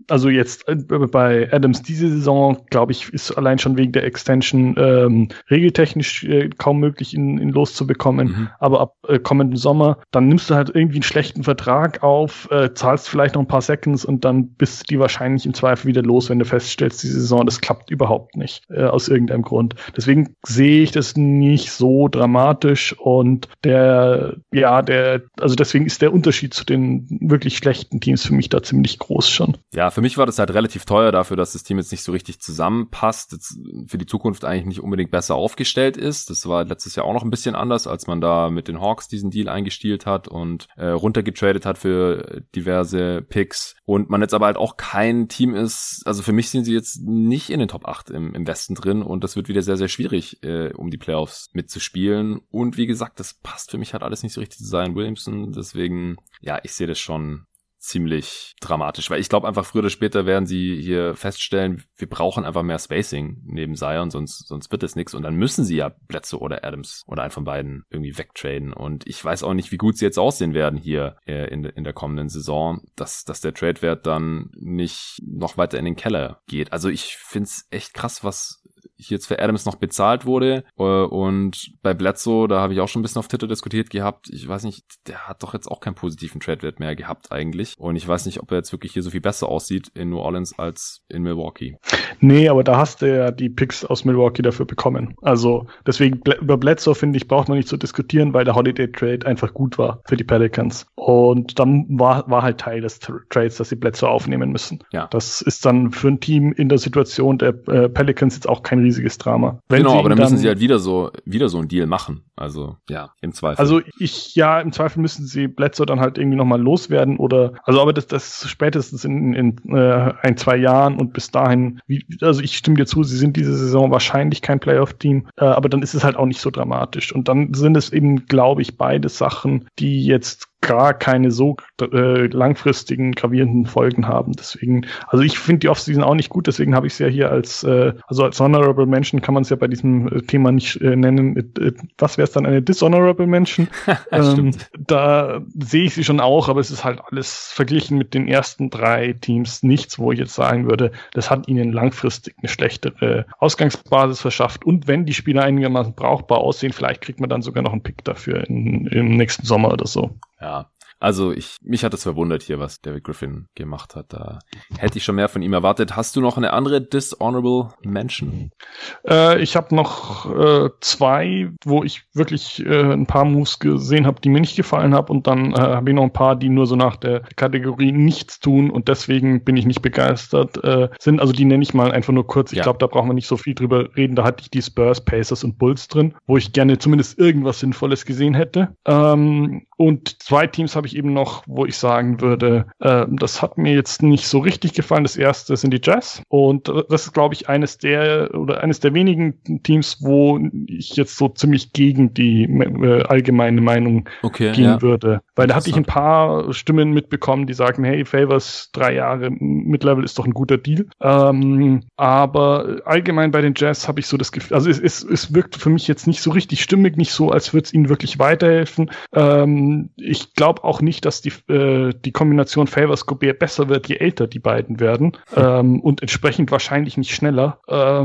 also jetzt bei Adams diese Saison, glaube ich, ist allein schon wegen der Extension regeltechnisch kaum möglich, ihn loszubekommen. Aber ab kommenden Sommer, dann nimmst du halt irgendwie einen schlechten Vertrag auf, zahlst vielleicht noch ein paar Seconds und dann bist du die wahrscheinlich im Zweifel wieder los, wenn du feststellst, die Saison, das klappt überhaupt nicht, aus irgendeinem Grund. Deswegen sehe ich das nicht so dramatisch und also deswegen ist der Unterschied zu den wirklich schlechten Teams für mich da ziemlich groß schon. Ja, für mich war das halt relativ teuer dafür, dass das Team jetzt nicht so richtig zusammenpasst, jetzt für die Zukunft eigentlich nicht unbedingt besser aufgestellt ist. Das war letztes Jahr auch noch ein bisschen anders, als man da mit den Hawks diesen Deal eingestielt hat und runtergetradet hat für diverse Picks. Und man jetzt aber halt auch kein Team ist, also für mich sind sie jetzt nicht in den Top 8 im Westen drin und das wird wieder sehr, sehr schwierig, um die Playoffs mitzuspielen. Und wie gesagt, das passt für mich halt alles nicht so richtig zu Zion Williamson. Deswegen, ja, ich sehe das schon ziemlich dramatisch, weil ich glaube einfach früher oder später werden sie hier feststellen, wir brauchen einfach mehr Spacing neben Zion, sonst wird es nichts und dann müssen sie ja Bledsoe oder Adams oder einen von beiden irgendwie wegtraden und ich weiß auch nicht, wie gut sie jetzt aussehen werden hier in der kommenden Saison, dass der Trade-Wert dann nicht noch weiter in den Keller geht. Also ich find's echt krass, was hier jetzt für Adams noch bezahlt wurde und bei Bledsoe, da habe ich auch schon ein bisschen auf Twitter diskutiert gehabt, ich weiß nicht, der hat doch jetzt auch keinen positiven Trade-Wert mehr gehabt eigentlich und ich weiß nicht, ob er jetzt wirklich hier so viel besser aussieht in New Orleans als in Milwaukee. Nee, aber da hast du ja die Picks aus Milwaukee dafür bekommen. Also deswegen über Bledsoe, finde ich, braucht man nicht zu diskutieren, weil der Holiday-Trade einfach gut war für die Pelicans und dann war halt Teil des Trades, dass sie Bledsoe aufnehmen müssen. Ja. Das ist dann für ein Team in der Situation der Pelicans jetzt auch kein riesiges Drama. Genau, aber dann müssen sie halt wieder so einen Deal machen. Also, ja, im Zweifel. Also im Zweifel müssen sie Bledsoe dann halt irgendwie nochmal loswerden aber das spätestens in 1-2 Jahren und bis dahin, also ich stimme dir zu, sie sind diese Saison wahrscheinlich kein Playoff-Team, aber dann ist es halt auch nicht so dramatisch. Und dann sind es eben, glaube ich, beide Sachen, die jetzt gar keine so langfristigen, gravierenden Folgen haben. Deswegen, also ich finde die Offseason auch nicht gut, deswegen habe ich es ja hier als Honorable Mention kann man es ja bei diesem Thema nicht nennen. Was wäre es dann, eine Dishonorable Mention? Da sehe ich sie schon auch, aber es ist halt alles verglichen mit den ersten 3 Teams nichts, wo ich jetzt sagen würde, das hat ihnen langfristig eine schlechtere Ausgangsbasis verschafft und wenn die Spieler einigermaßen brauchbar aussehen, vielleicht kriegt man dann sogar noch einen Pick dafür im nächsten Sommer oder so. Ja, also mich hat es verwundert hier, was David Griffin gemacht hat. Da hätte ich schon mehr von ihm erwartet. Hast du noch eine andere Dishonorable Mention? Ich habe noch 2, wo ich wirklich ein paar Moves gesehen habe, die mir nicht gefallen haben und dann habe ich noch ein paar, die nur so nach der Kategorie nichts tun und deswegen bin ich nicht begeistert sind. Also die nenne ich mal einfach nur kurz. Ich glaube, da brauchen wir nicht so viel drüber reden. Da hatte ich die Spurs, Pacers und Bulls drin, wo ich gerne zumindest irgendwas Sinnvolles gesehen hätte. Und 2 Teams habe ich eben noch, wo ich sagen würde, das hat mir jetzt nicht so richtig gefallen. Das erste sind die Jazz und das ist, glaube ich, eines der wenigen Teams, wo ich jetzt so ziemlich gegen die allgemeine Meinung gehen würde. Weil da hatte ich ein paar Stimmen mitbekommen, die sagen, hey, Favors 3 Jahre Mid-Level ist doch ein guter Deal. Aber allgemein bei den Jazz habe ich so das Gefühl, also es wirkt für mich jetzt nicht so richtig stimmig, nicht so, als würde es ihnen wirklich weiterhelfen. Ich glaube auch nicht, dass die Kombination Favors-Gobert besser wird, je älter die beiden werden und entsprechend wahrscheinlich nicht schneller.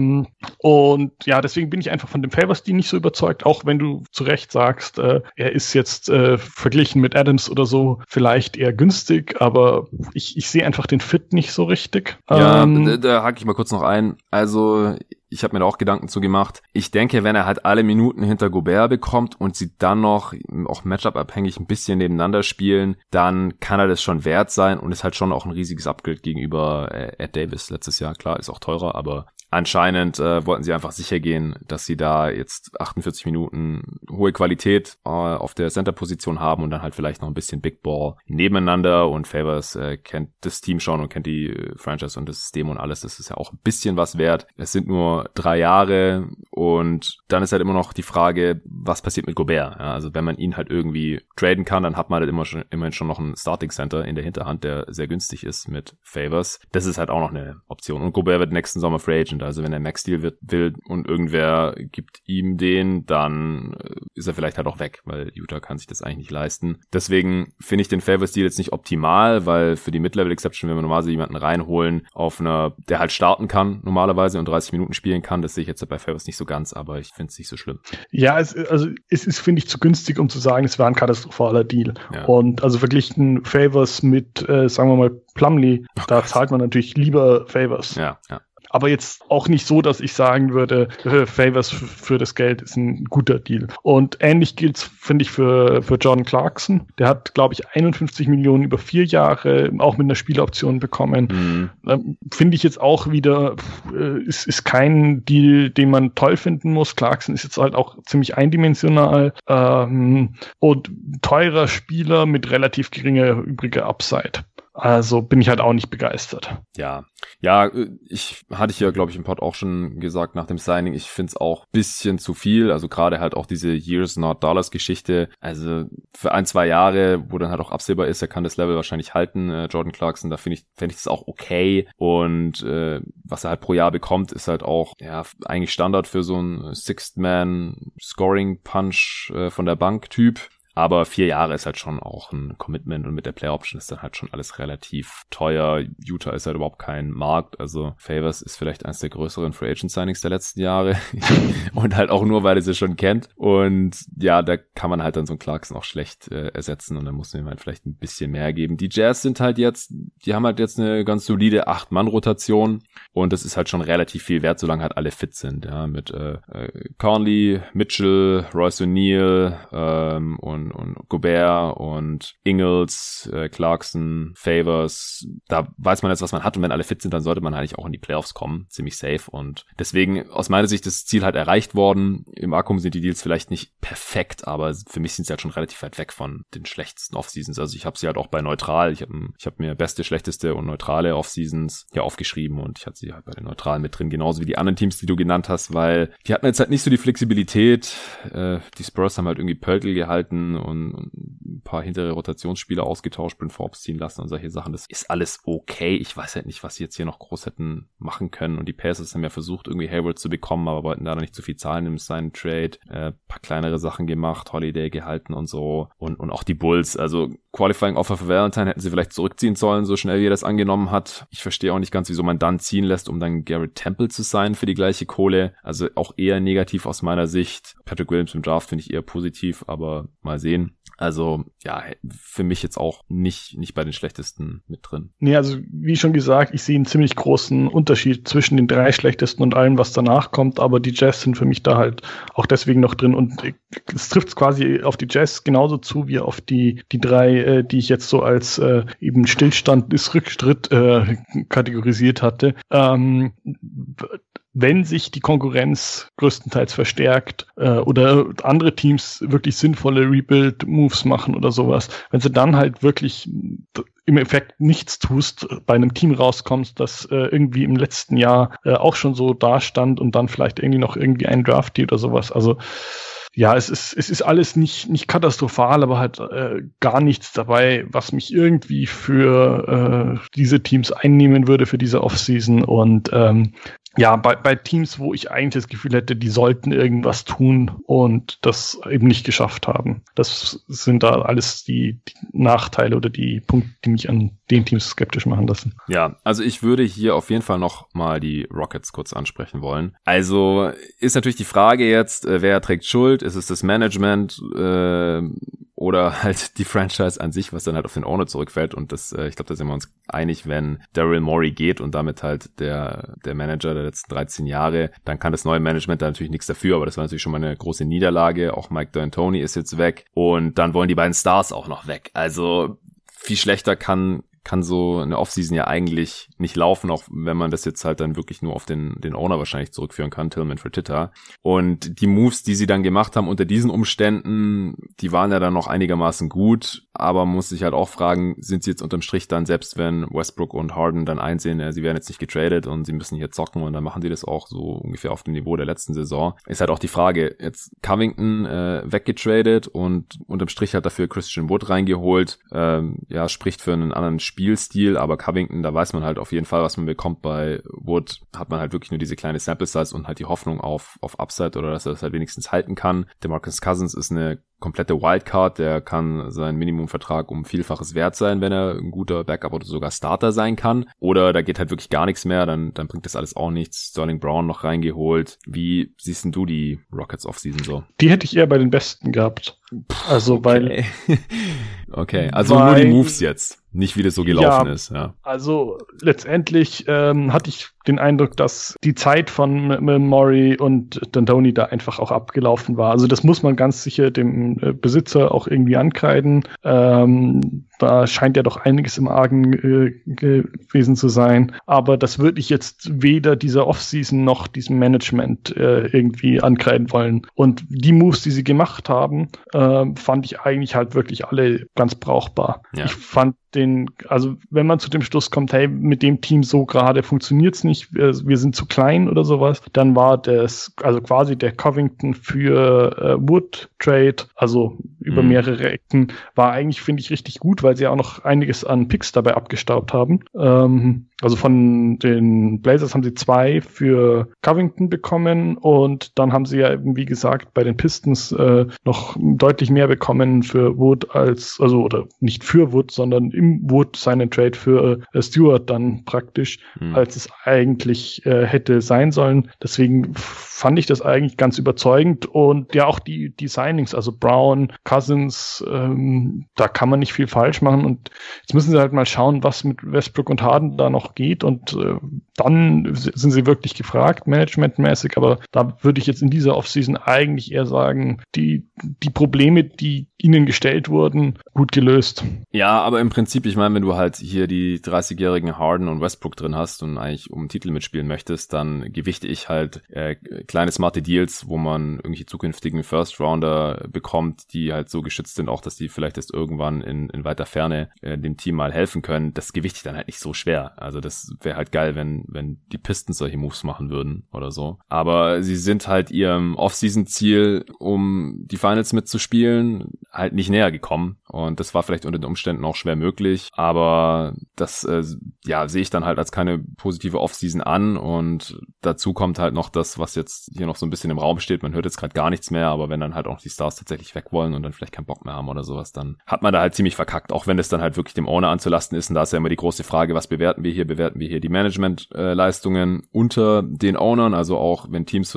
Und ja, deswegen bin ich einfach von dem Favors-Deal nicht so überzeugt, auch wenn du zu Recht sagst, er ist jetzt verglichen mit Adams oder so vielleicht eher günstig, aber ich sehe einfach den Fit nicht so richtig. Ja, da hake ich mal kurz noch ein. Also ich habe mir da auch Gedanken zu gemacht. Ich denke, wenn er halt alle Minuten hinter Gobert bekommt und sie dann noch auch Matchup-abhängig ein bisschen nebeneinander spielen, dann kann er das schon wert sein und ist halt schon auch ein riesiges Upgrade gegenüber Ed Davis letztes Jahr. Klar, ist auch teurer, aber anscheinend wollten sie einfach sicher gehen, dass sie da jetzt 48 Minuten hohe Qualität auf der Center-Position haben und dann halt vielleicht noch ein bisschen Big Ball nebeneinander und Favors kennt das Team schon und kennt die Franchise und das System und alles. Das ist ja auch ein bisschen was wert. Es sind nur 3 Jahre und dann ist halt immer noch die Frage, was passiert mit Gobert? Ja, also wenn man ihn halt irgendwie traden kann, dann hat man halt immerhin schon noch einen Starting Center in der Hinterhand, der sehr günstig ist mit Favors. Das ist halt auch noch eine Option. Und Gobert wird nächsten Sommer Free Agent, könnte. Also wenn er Max-Deal will und irgendwer gibt ihm den, dann ist er vielleicht halt auch weg, weil Utah kann sich das eigentlich nicht leisten. Deswegen finde ich den Favors-Deal jetzt nicht optimal, weil für die Mid-Level-Exception, wenn wir normalerweise jemanden reinholen, der halt starten kann normalerweise und 30 Minuten spielen kann, das sehe ich jetzt bei Favors nicht so ganz, aber ich finde es nicht so schlimm. Ja, es ist, finde ich, zu günstig, um zu sagen, es war ein katastrophaler Deal. Ja. Und also verglichen Favors mit, sagen wir mal, Plumlee, da zahlt man natürlich lieber Favors. Ja. Aber jetzt auch nicht so, dass ich sagen würde, Favors für das Geld ist ein guter Deal. Und ähnlich gilt's, finde ich, für Jordan Clarkson. Der hat, glaube ich, 51 Millionen über 4 Jahre, auch mit einer Spieleroption bekommen. Finde ich jetzt auch wieder, ist kein Deal, den man toll finden muss. Clarkson ist jetzt halt auch ziemlich eindimensional und teurer Spieler mit relativ geringer übriger Upside. Also bin ich halt auch nicht begeistert. Ja, ich hatte hier, glaube ich, im Pod auch schon gesagt nach dem Signing, ich finde es auch ein bisschen zu viel, also gerade halt auch diese Years Not Dollars Geschichte, also für 1-2 Jahre, wo dann halt auch absehbar ist, er kann das Level wahrscheinlich halten, Jordan Clarkson, da fände ich das auch okay und was er halt pro Jahr bekommt, ist halt auch eigentlich Standard für so einen Sixth-Man Scoring Punch von der Bank-Typ. Aber 4 Jahre ist halt schon auch ein Commitment und mit der Player Option ist dann halt schon alles relativ teuer. Utah ist halt überhaupt kein Markt, also Favors ist vielleicht eines der größeren Free Agent Signings der letzten Jahre und halt auch nur, weil er sie schon kennt und ja, da kann man halt dann so einen Clarkson auch schlecht ersetzen und dann muss man ihm halt vielleicht ein bisschen mehr geben. Die Jazz die haben halt jetzt eine ganz solide 8-Mann-Rotation und das ist halt schon relativ viel wert, solange halt alle fit sind, ja, mit Conley, Mitchell, Royce O'Neal und Gobert und Ingles, Clarkson, Favors, da weiß man jetzt, was man hat und wenn alle fit sind, dann sollte man eigentlich auch in die Playoffs kommen, ziemlich safe und deswegen aus meiner Sicht ist das Ziel halt erreicht worden. Im Akkum sind die Deals vielleicht nicht perfekt, aber für mich sind sie halt schon relativ weit weg von den schlechtesten Offseasons. Also ich habe sie halt auch bei neutral, ich hab mir beste, schlechteste und neutrale Offseasons hier aufgeschrieben und ich hatte sie halt bei den neutralen mit drin, genauso wie die anderen Teams, die du genannt hast, weil die hatten jetzt halt nicht so die Flexibilität. Die Spurs haben halt irgendwie Pöltl gehalten und ein paar hintere Rotationsspieler ausgetauscht, Bryn Forbes ziehen lassen und solche Sachen. Das ist alles okay. Ich weiß halt nicht, was sie jetzt hier noch groß hätten machen können. Und die Pacers haben ja versucht, irgendwie Hayward zu bekommen, aber wollten da nicht zu viel zahlen im Sign-Trade. Paar kleinere Sachen gemacht, Holiday gehalten und so. Und auch die Bulls. Also Qualifying Offer für Valentine hätten sie vielleicht zurückziehen sollen, so schnell wie er das angenommen hat. Ich verstehe auch nicht ganz, wieso man dann ziehen lässt, um dann Garrett Temple zu sein für die gleiche Kohle. Also auch eher negativ aus meiner Sicht. Patrick Williams im Draft finde ich eher positiv, aber mal sehen. Also ja, für mich jetzt auch nicht bei den schlechtesten mit drin. Nee, also wie schon gesagt, ich sehe einen ziemlich großen Unterschied zwischen den 3 schlechtesten und allem, was danach kommt, aber die Jazz sind für mich da halt auch deswegen noch drin und es trifft quasi auf die Jazz genauso zu wie auf die 3, die ich jetzt so als eben Stillstand bis Rückschritt kategorisiert hatte. Wenn sich die Konkurrenz größtenteils verstärkt oder andere Teams wirklich sinnvolle Rebuild-Moves machen oder sowas, wenn sie dann halt wirklich im Effekt nichts tust, bei einem Team rauskommst, das irgendwie im letzten Jahr auch schon so dastand und dann vielleicht irgendwie ein Draft-Deal oder sowas. Also ja, es ist alles nicht katastrophal, aber halt gar nichts dabei, was mich irgendwie für diese Teams einnehmen würde für diese Offseason und ja, bei Teams, wo ich eigentlich das Gefühl hätte, die sollten irgendwas tun und das eben nicht geschafft haben. Das sind da alles die Nachteile oder die Punkte, die mich an den Teams skeptisch machen lassen. Ja, also ich würde hier auf jeden Fall noch mal die Rockets kurz ansprechen wollen. Also ist natürlich die Frage jetzt, wer trägt Schuld? Ist es das Management oder halt die Franchise an sich, was dann halt auf den Owner zurückfällt? Und das, ich glaube, da sind wir uns einig, wenn Daryl Morey geht und damit halt der Manager der letzten 13 Jahre, dann kann das neue Management da natürlich nichts dafür, aber das war natürlich schon mal eine große Niederlage. Auch Mike D'Antoni ist jetzt weg und dann wollen die beiden Stars auch noch weg. Also viel schlechter kann so eine Offseason ja eigentlich nicht laufen, auch wenn man das jetzt halt dann wirklich nur auf den Owner wahrscheinlich zurückführen kann, Tillman Fertitta. Und die Moves, die sie dann gemacht haben unter diesen Umständen, die waren ja dann noch einigermaßen gut, aber man muss sich halt auch fragen, sind sie jetzt unterm Strich dann, selbst wenn Westbrook und Harden dann einsehen, ja, sie werden jetzt nicht getradet und sie müssen hier zocken und dann machen sie das auch so ungefähr auf dem Niveau der letzten Saison, ist halt auch die Frage, jetzt Covington weggetradet und unterm Strich hat dafür Christian Wood reingeholt, ja, spricht für einen anderen Spielstil, aber Covington, da weiß man halt auf jeden Fall, was man bekommt. Bei Wood hat man halt wirklich nur diese kleine Sample Size und halt die Hoffnung auf Upside oder dass er das halt wenigstens halten kann. DeMarcus Cousins ist eine komplette Wildcard, der kann sein Minimumvertrag um Vielfaches wert sein, wenn er ein guter Backup oder sogar Starter sein kann. Oder da geht halt wirklich gar nichts mehr, dann bringt das alles auch nichts. Sterling Brown noch reingeholt. Wie siehst denn du die Rockets Offseason so? Die hätte ich eher bei den Besten gehabt. Also, weil... Okay, also nur die Moves jetzt, nicht wie das so gelaufen ist. Ja. Also letztendlich hatte ich den Eindruck, dass die Zeit von Murray und D'Antoni da einfach auch abgelaufen war. Also das muss man ganz sicher dem Besitzer auch irgendwie ankreiden. Da scheint ja doch einiges im Argen gewesen zu sein. Aber das würde ich jetzt weder dieser Offseason noch diesem Management irgendwie ankreiden wollen. Und die Moves, die sie gemacht haben, fand ich eigentlich halt wirklich alle ganz brauchbar. Ja. Ich fand also wenn man zu dem Schluss kommt, hey, mit dem Team so gerade funktioniert's nicht, wir sind zu klein oder sowas, dann war das, also quasi der Covington für Wood Trade, also über mehrere Ecken, war eigentlich, finde ich, richtig gut, weil sie auch noch einiges an Picks dabei abgestaubt haben. Also von den Blazers haben sie 2 für Covington bekommen und dann haben sie ja eben, wie gesagt, bei den Pistons noch deutlich mehr bekommen für Wood oder nicht für Wood, sondern im Wood seinen Trade für Stewart dann praktisch, als es eigentlich hätte sein sollen. Deswegen fand ich das eigentlich ganz überzeugend und ja auch die Signings, also Brown, Cousins, da kann man nicht viel falsch machen und jetzt müssen sie halt mal schauen, was mit Westbrook und Harden da noch geht und dann sind sie wirklich gefragt, managementmäßig, aber da würde ich jetzt in dieser Offseason eigentlich eher sagen, die Probleme, die ihnen gestellt wurden, gut gelöst. Ja, aber im Prinzip, ich meine, wenn du halt hier die 30-jährigen Harden und Westbrook drin hast und eigentlich um einen Titel mitspielen möchtest, dann gewichte ich halt kleine smarte Deals, wo man irgendwelche zukünftigen First-Rounder bekommt, die halt so geschützt sind, auch dass die vielleicht erst irgendwann in weiter Ferne dem Team mal helfen können. Das gewichte ich dann halt nicht so schwer. Also das wäre halt geil, wenn die Pistons solche Moves machen würden oder so. Aber sie sind halt ihrem Off-Season-Ziel, um die Finals mitzuspielen, halt nicht näher gekommen. Und das war vielleicht unter den Umständen auch schwer möglich. Aber das sehe ich dann halt als keine positive Off-Season an. Und dazu kommt halt noch das, was jetzt hier noch so ein bisschen im Raum steht. Man hört jetzt gerade gar nichts mehr, aber wenn dann halt auch die Stars tatsächlich weg wollen und dann vielleicht keinen Bock mehr haben oder sowas, dann hat man da halt ziemlich verkackt. Auch wenn es dann halt wirklich dem Owner anzulasten ist. Und da ist ja immer die große Frage, was bewerten wir hier? Bewerten wir hier die Management-Leistungen unter den Ownern? Also auch wenn Teams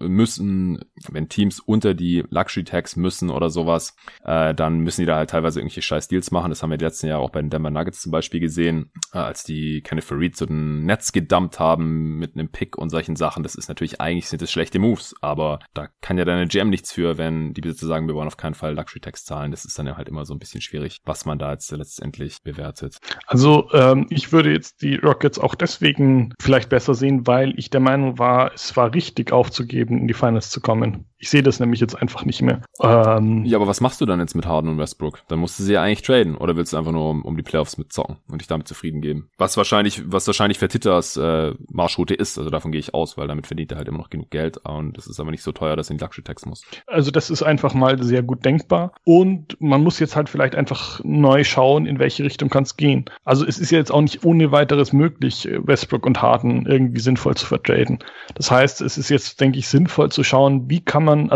wenn Teams unter die Luxury-Tax müssen oder sowas, dann müssen die da halt teilweise irgendwelche scheiß Deals machen. Das haben wir die letzten Jahre auch bei den Denver Nuggets zum Beispiel gesehen, als die Kenneth Faried zu den Nets gedumpt haben mit einem Pick und solchen Sachen. Das ist natürlich, eigentlich sind das schlechte Moves, aber da kann ja deine GM nichts für, wenn die Besitzer sagen, wir wollen auf keinen Fall Luxury-Tax zahlen. Das ist dann ja halt immer so ein bisschen schwierig, was man da jetzt letztendlich bewertet. Also ich würde jetzt die Rockets auch deswegen vielleicht besser sehen, weil ich der Meinung war, es war richtig aufzugeben, in die Finals zu kommen. Ich sehe das nämlich jetzt einfach nicht mehr. Ja, aber was machst du dann jetzt mit Harden und Westbrook? Dann musst du sie ja eigentlich traden. Oder willst du einfach nur um die Playoffs mitzocken und dich damit zufrieden geben? Was wahrscheinlich für Titters Marschroute ist. Also davon gehe ich aus, weil damit verdient er halt immer noch genug Geld. Und das ist aber nicht so teuer, dass er in die Luxury-Tax muss. Also das ist einfach mal sehr gut denkbar. Und man muss jetzt halt vielleicht einfach neu schauen, in welche Richtung kann es gehen. Also es ist ja jetzt auch nicht ohne weiteres möglich, Westbrook und Harden irgendwie sinnvoll zu vertraden. Das heißt, es ist jetzt, denke ich, sinnvoll zu schauen, wie kann man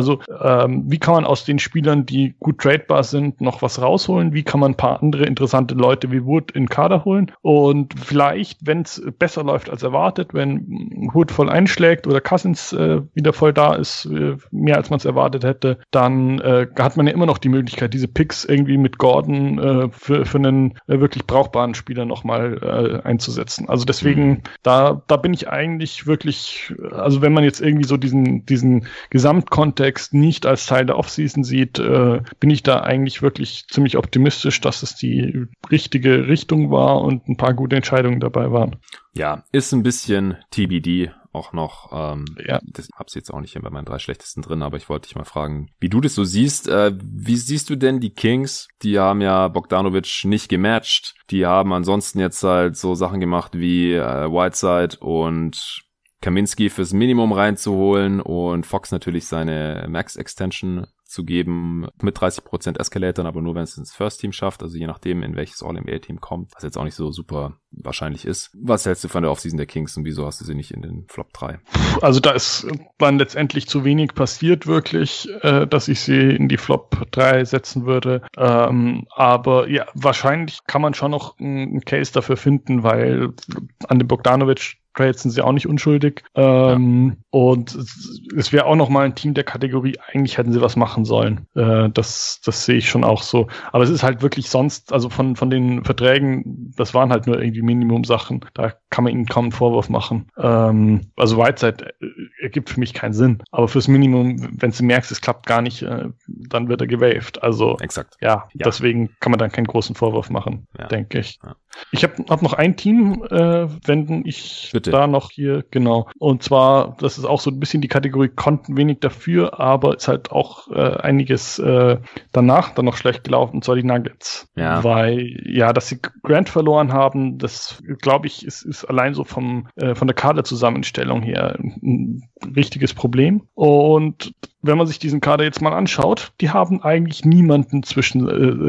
aus den Spielern, die gut tradebar sind, noch was rausholen? Wie kann man ein paar andere interessante Leute wie Wood in den Kader holen? Und vielleicht, wenn es besser läuft als erwartet, wenn Wood voll einschlägt oder Cousins wieder voll da ist, mehr als man es erwartet hätte, dann hat man ja immer noch die Möglichkeit, diese Picks irgendwie mit Gordon für einen wirklich brauchbaren Spieler nochmal einzusetzen. Also deswegen, da bin ich eigentlich wirklich, also wenn man jetzt irgendwie so diesen Gesamtkontext nicht als Teil der Offseason sieht, bin ich da eigentlich wirklich ziemlich optimistisch, dass es die richtige Richtung war und ein paar gute Entscheidungen dabei waren. Ja, ist ein bisschen TBD auch noch. Das hab's jetzt auch nicht hier bei meinen 3 schlechtesten drin, aber ich wollte dich mal fragen, wie du das so siehst. Wie siehst du denn die Kings? Die haben ja Bogdanovic nicht gematcht. Die haben ansonsten jetzt halt so Sachen gemacht wie Whiteside und Kaminsky fürs Minimum reinzuholen und Fox natürlich seine Max-Extension zu geben mit 30% Escalatoren, aber nur, wenn es ins First Team schafft, also je nachdem, in welches All-NBA-Team kommt, was jetzt auch nicht so super wahrscheinlich ist. Was hältst du von der Offseason der Kings und wieso hast du sie nicht in den Flop 3? Also da ist dann letztendlich zu wenig passiert wirklich, dass ich sie in die Flop 3 setzen würde. Aber ja, wahrscheinlich kann man schon noch einen Case dafür finden, weil an dem Bogdanovic Trades sind sie auch nicht unschuldig. Und es wäre auch noch mal ein Team der Kategorie, eigentlich hätten sie was machen sollen. Das sehe ich schon auch so. Aber es ist halt wirklich sonst, also von den Verträgen, das waren halt nur irgendwie Minimum-Sachen. Da kann man ihnen kaum einen Vorwurf machen. Also Whiteside ergibt für mich keinen Sinn. Aber fürs Minimum, wenn du merkst, es klappt gar nicht, dann wird er gewaved. Also exakt. Ja, deswegen kann man dann keinen großen Vorwurf machen, denke ich. Ja. Ich hab noch ein Team, wenn ich Bitte. Da noch hier, genau. Und zwar, das ist auch so ein bisschen die Kategorie, konnten wenig dafür, aber ist halt auch einiges danach dann noch schlecht gelaufen, und zwar die Nuggets. Ja. Weil, ja, dass sie Grant verloren haben, das glaube ich, ist allein so von der Kaderzusammenstellung her ein richtiges Problem. Und wenn man sich diesen Kader jetzt mal anschaut, die haben eigentlich niemanden zwischen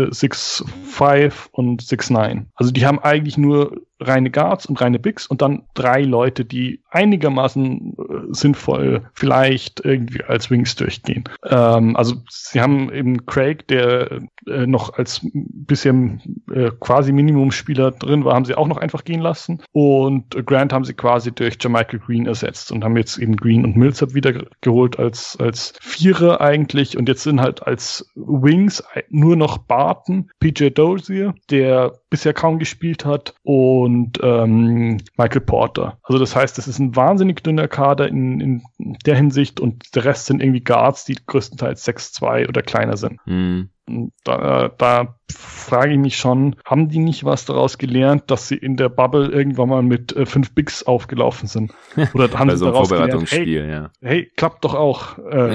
6'5 und 6'9. Also die haben eigentlich nur reine Guards und reine Bigs und dann 3 Leute, die einigermaßen sinnvoll vielleicht irgendwie als Wings durchgehen. Also sie haben eben Craig, der noch als bisschen quasi Minimumspieler drin war, haben sie auch noch einfach gehen lassen. Und Grant haben sie quasi durch JaMychal Green ersetzt und haben jetzt eben Green und Millsap wieder geholt als Vierer eigentlich. Und jetzt sind halt als Wings nur noch Barton, PJ Dozier, der bisher kaum gespielt hat, und Michael Porter. Also das heißt, es ist ein wahnsinnig dünner Kader in der Hinsicht, und der Rest sind irgendwie Guards, die größtenteils 6'2 oder kleiner sind. Da frage ich mich schon, haben die nicht was daraus gelernt, dass sie in der Bubble irgendwann mal mit 5 Bigs aufgelaufen sind? Oder haben bei sie so einem daraus Vorbereitungsspiel, gelernt, hey, klappt doch auch.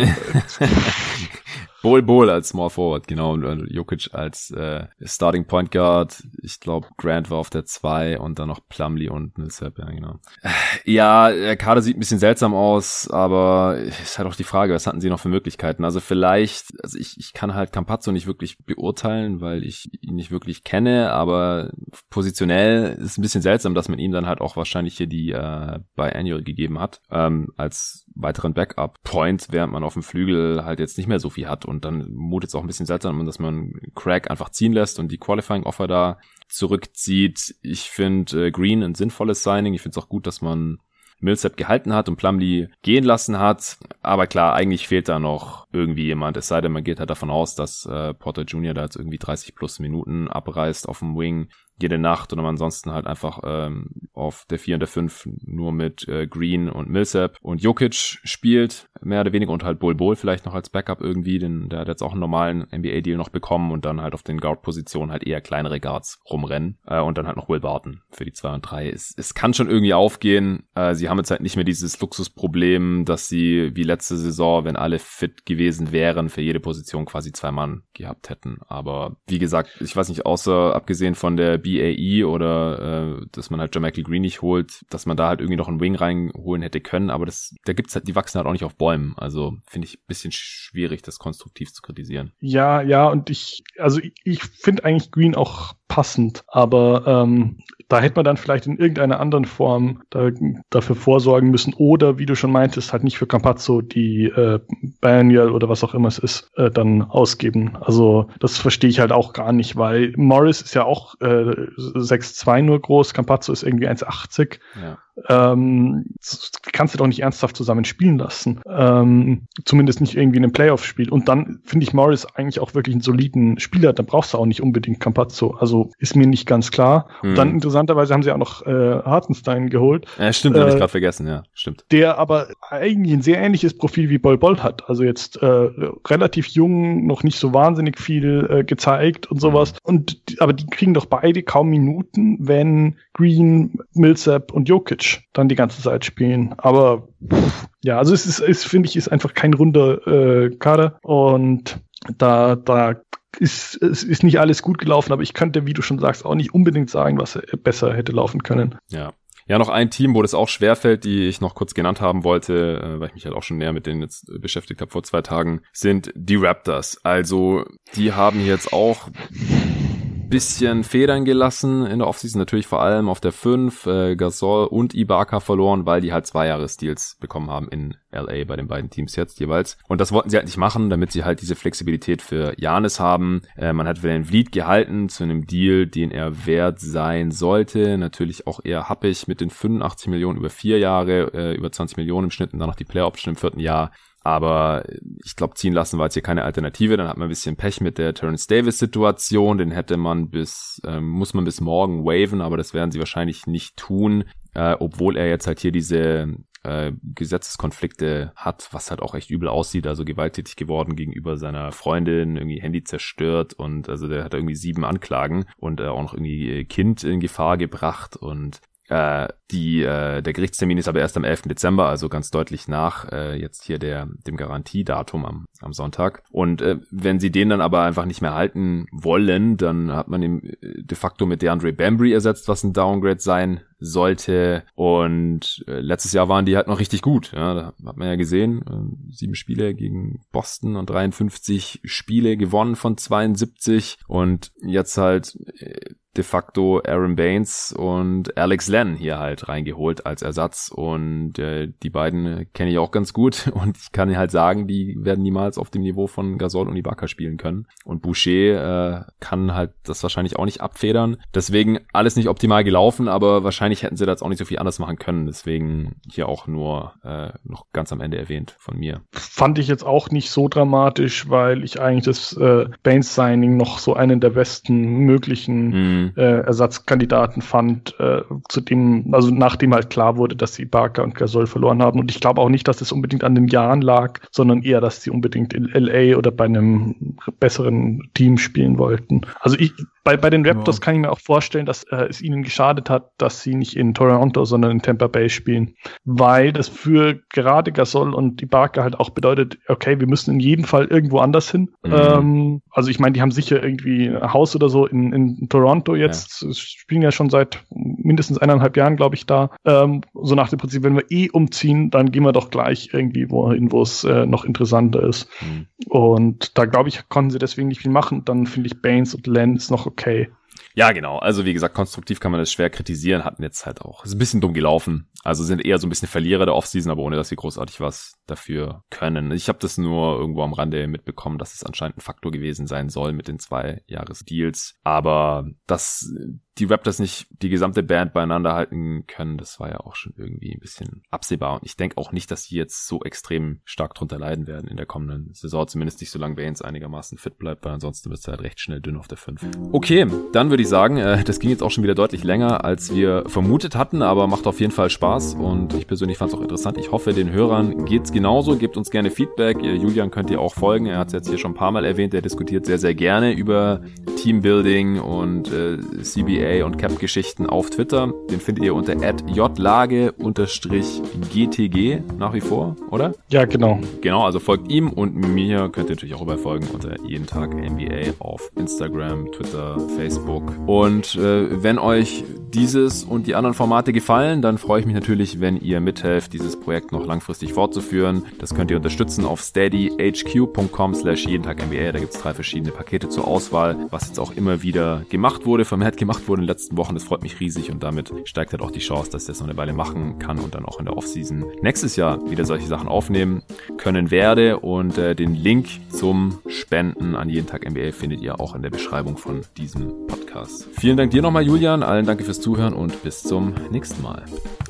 Bol als Small Forward, genau, und Jokic als Starting Point Guard. Ich glaube, Grant war auf der 2 und dann noch Plumlee und Millsap, ja, genau. Ja, der Kader sieht ein bisschen seltsam aus, aber ist halt auch die Frage, was hatten sie noch für Möglichkeiten? Also vielleicht, also ich kann halt Campazzo nicht wirklich beurteilen, weil ich ihn nicht wirklich kenne, aber positionell ist es ein bisschen seltsam, dass man ihm dann halt auch wahrscheinlich hier die Biannual gegeben hat, als weiteren Backup-Point, während man auf dem Flügel halt jetzt nicht mehr so viel hat. Und dann mutet es auch ein bisschen seltsam an, dass man Craig einfach ziehen lässt und die Qualifying-Offer da zurückzieht. Ich finde Green ein sinnvolles Signing. Ich finde es auch gut, dass man Millsap gehalten hat und Plumlee gehen lassen hat. Aber klar, eigentlich fehlt da noch irgendwie jemand. Es sei denn, man geht halt davon aus, dass Porter Jr. da jetzt irgendwie 30 plus Minuten abreißt auf dem Wing jede Nacht, und ansonsten halt einfach auf der 4 und der 5 nur mit Green und Millsap und Jokic spielt, mehr oder weniger, und halt Bol vielleicht noch als Backup irgendwie, denn der hat jetzt auch einen normalen NBA-Deal noch bekommen, und dann halt auf den Guard-Positionen halt eher kleinere Guards rumrennen, und dann halt noch Will Barton für die 2 und 3. Es kann schon irgendwie aufgehen. Sie haben jetzt halt nicht mehr dieses Luxusproblem, dass sie wie letzte Saison, wenn alle fit gewesen wären, für jede Position quasi 2 Mann gehabt hätten. Aber wie gesagt, ich weiß nicht, abgesehen von der BAE oder dass man halt JaMychal Green nicht holt, dass man da halt irgendwie noch einen Wing reinholen hätte können, aber da gibt's halt, die wachsen halt auch nicht auf Bäumen. Also finde ich ein bisschen schwierig, das konstruktiv zu kritisieren. Ja, und ich finde eigentlich Green auch passend, aber da hätte man dann vielleicht in irgendeiner anderen Form dafür vorsorgen müssen, oder wie du schon meintest, halt nicht für Campazzo die Biannual oder was auch immer es ist, dann ausgeben. Also das verstehe ich halt auch gar nicht, weil Morris ist ja auch 6'2 nur groß, Campazzo ist irgendwie 1,80. Ja. Kannst du doch nicht ernsthaft zusammen spielen lassen. Zumindest nicht irgendwie in einem Playoff-Spiel. Und dann finde ich Morris eigentlich auch wirklich einen soliden Spieler. Dann brauchst du auch nicht unbedingt Campazzo. Also ist mir nicht ganz klar. Und dann interessanterweise haben sie auch noch Hartenstein geholt. Ja, stimmt, habe ich gerade vergessen, ja, stimmt. Der aber eigentlich ein sehr ähnliches Profil wie Bol hat. Also jetzt relativ jung, noch nicht so wahnsinnig viel gezeigt und sowas. Aber die kriegen doch beide kaum Minuten, wenn Green, Millsap und Jokic dann die ganze Zeit spielen. Aber ja, also es ist, finde ich, ist einfach kein runder Kader, und es ist nicht alles gut gelaufen, aber ich könnte, wie du schon sagst, auch nicht unbedingt sagen, was besser hätte laufen können. Ja. Ja, noch ein Team, wo das auch schwerfällt, die ich noch kurz genannt haben wollte, weil ich mich halt auch schon näher mit denen jetzt beschäftigt habe vor 2 Tagen, sind die Raptors. Also die haben jetzt auch bisschen Federn gelassen in der Offseason, natürlich vor allem auf der 5, Gasol und Ibaka verloren, weil die halt 2-Jahres-Deals bekommen haben in LA bei den beiden Teams jetzt jeweils. Und das wollten sie halt nicht machen, damit sie halt diese Flexibilität für Giannis haben. Man hat VanVleet gehalten zu einem Deal, den er wert sein sollte. Natürlich auch eher happig mit den 85 Millionen über 4 Jahre, über 20 Millionen im Schnitt und dann noch die Player-Option im 4. Jahr. Aber ich glaube, ziehen lassen war jetzt hier keine Alternative. Dann hat man ein bisschen Pech mit der Terrence Davis-Situation. Den hätte man muss man bis morgen waven, aber das werden sie wahrscheinlich nicht tun, obwohl er jetzt halt hier diese Gesetzeskonflikte hat, was halt auch echt übel aussieht, also gewalttätig geworden gegenüber seiner Freundin, irgendwie Handy zerstört und also der hat irgendwie 7 Anklagen und auch noch irgendwie Kind in Gefahr gebracht und der Gerichtstermin ist aber erst am 11. Dezember, also ganz deutlich nach jetzt hier dem Garantiedatum am Sonntag. Und wenn sie den dann aber einfach nicht mehr halten wollen, dann hat man ihn de facto mit DeAndre Bembry ersetzt, was ein Downgrade sein sollte. Und letztes Jahr waren die halt noch richtig gut. Ja, da hat man ja gesehen, 7 Spiele gegen Boston und 53 Spiele gewonnen von 72. Und jetzt halt de facto Aaron Baines und Alex Len hier halt reingeholt als Ersatz und die beiden kenne ich auch ganz gut und ich kann halt sagen, die werden niemals auf dem Niveau von Gasol und Ibaka spielen können und Boucher kann halt das wahrscheinlich auch nicht abfedern. Deswegen alles nicht optimal gelaufen, aber wahrscheinlich hätten sie da jetzt auch nicht so viel anders machen können. Deswegen hier auch nur noch ganz am Ende erwähnt von mir. Fand ich jetzt auch nicht so dramatisch, weil ich eigentlich das Baines-Signing noch so einen der besten möglichen Ersatzkandidaten fand, also nachdem halt klar wurde, dass Ibaka und Gasol verloren haben. Und ich glaube auch nicht, dass es unbedingt an den Jahren lag, sondern eher, dass sie unbedingt in LA oder bei einem besseren Team spielen wollten. Also bei den Raptors kann ich mir auch vorstellen, dass es ihnen geschadet hat, dass sie nicht in Toronto, sondern in Tampa Bay spielen. Weil das für gerade Gasol und Ibaka halt auch bedeutet, okay, wir müssen in jedem Fall irgendwo anders hin. Also ich meine, die haben sicher irgendwie ein Haus oder so in Toronto jetzt, spielen ja schon seit mindestens 1,5 Jahren, glaube ich, da. So nach dem Prinzip, wenn wir umziehen, dann gehen wir doch gleich irgendwie wohin, wo es noch interessanter ist. Und da, glaube ich, konnten sie deswegen nicht viel machen. Dann finde ich Baines und Len ist noch okay. Ja, genau. Also wie gesagt, konstruktiv kann man das schwer kritisieren. Hatten jetzt halt auch, ist ein bisschen dumm gelaufen. Also sind eher so ein bisschen Verlierer der Offseason, aber ohne, dass sie großartig was dafür können. Ich habe das nur irgendwo am Rande mitbekommen, dass es anscheinend ein Faktor gewesen sein soll mit den 2-Jahres-Deals. Aber dass die Raptors nicht die gesamte Band beieinander halten können, das war ja auch schon irgendwie ein bisschen absehbar. Und ich denke auch nicht, dass die jetzt so extrem stark drunter leiden werden in der kommenden Saison. Zumindest nicht, solange Baines einigermaßen fit bleibt, weil ansonsten wird es halt recht schnell dünn auf der 5. Okay, dann würde ich sagen, das ging jetzt auch schon wieder deutlich länger, als wir vermutet hatten, aber macht auf jeden Fall Spaß und ich persönlich fand es auch interessant. Ich hoffe, den Hörern geht's genauso. Gebt uns gerne Feedback. Julian könnt ihr auch folgen. Er hat es jetzt hier schon ein paar Mal erwähnt. Er diskutiert sehr, sehr gerne über Teambuilding und CBA und Cap-Geschichten auf Twitter. Den findet ihr unter @jlage_gtg nach wie vor, oder? Ja, genau. Genau, also folgt ihm und mir könnt ihr natürlich auch überfolgen unter jeden Tag NBA auf Instagram, Twitter, Facebook. Und wenn euch dieses und die anderen Formate gefallen, dann freue ich mich natürlich, wenn ihr mithelft, dieses Projekt noch langfristig fortzuführen. Das könnt ihr unterstützen auf steadyhq.com/jedentagNBA. Da gibt es 3 verschiedene Pakete zur Auswahl, was jetzt auch immer wieder vermehrt gemacht wurde in den letzten Wochen. Das freut mich riesig und damit steigt halt auch die Chance, dass ich das noch eine Weile machen kann und dann auch in der Offseason nächstes Jahr wieder solche Sachen aufnehmen können werde. Und den Link zum Spenden an jeden Tag NBA findet ihr auch in der Beschreibung von diesem Podcast. Vielen Dank dir nochmal, Julian. Allen danke fürs Zuhören und bis zum nächsten Mal.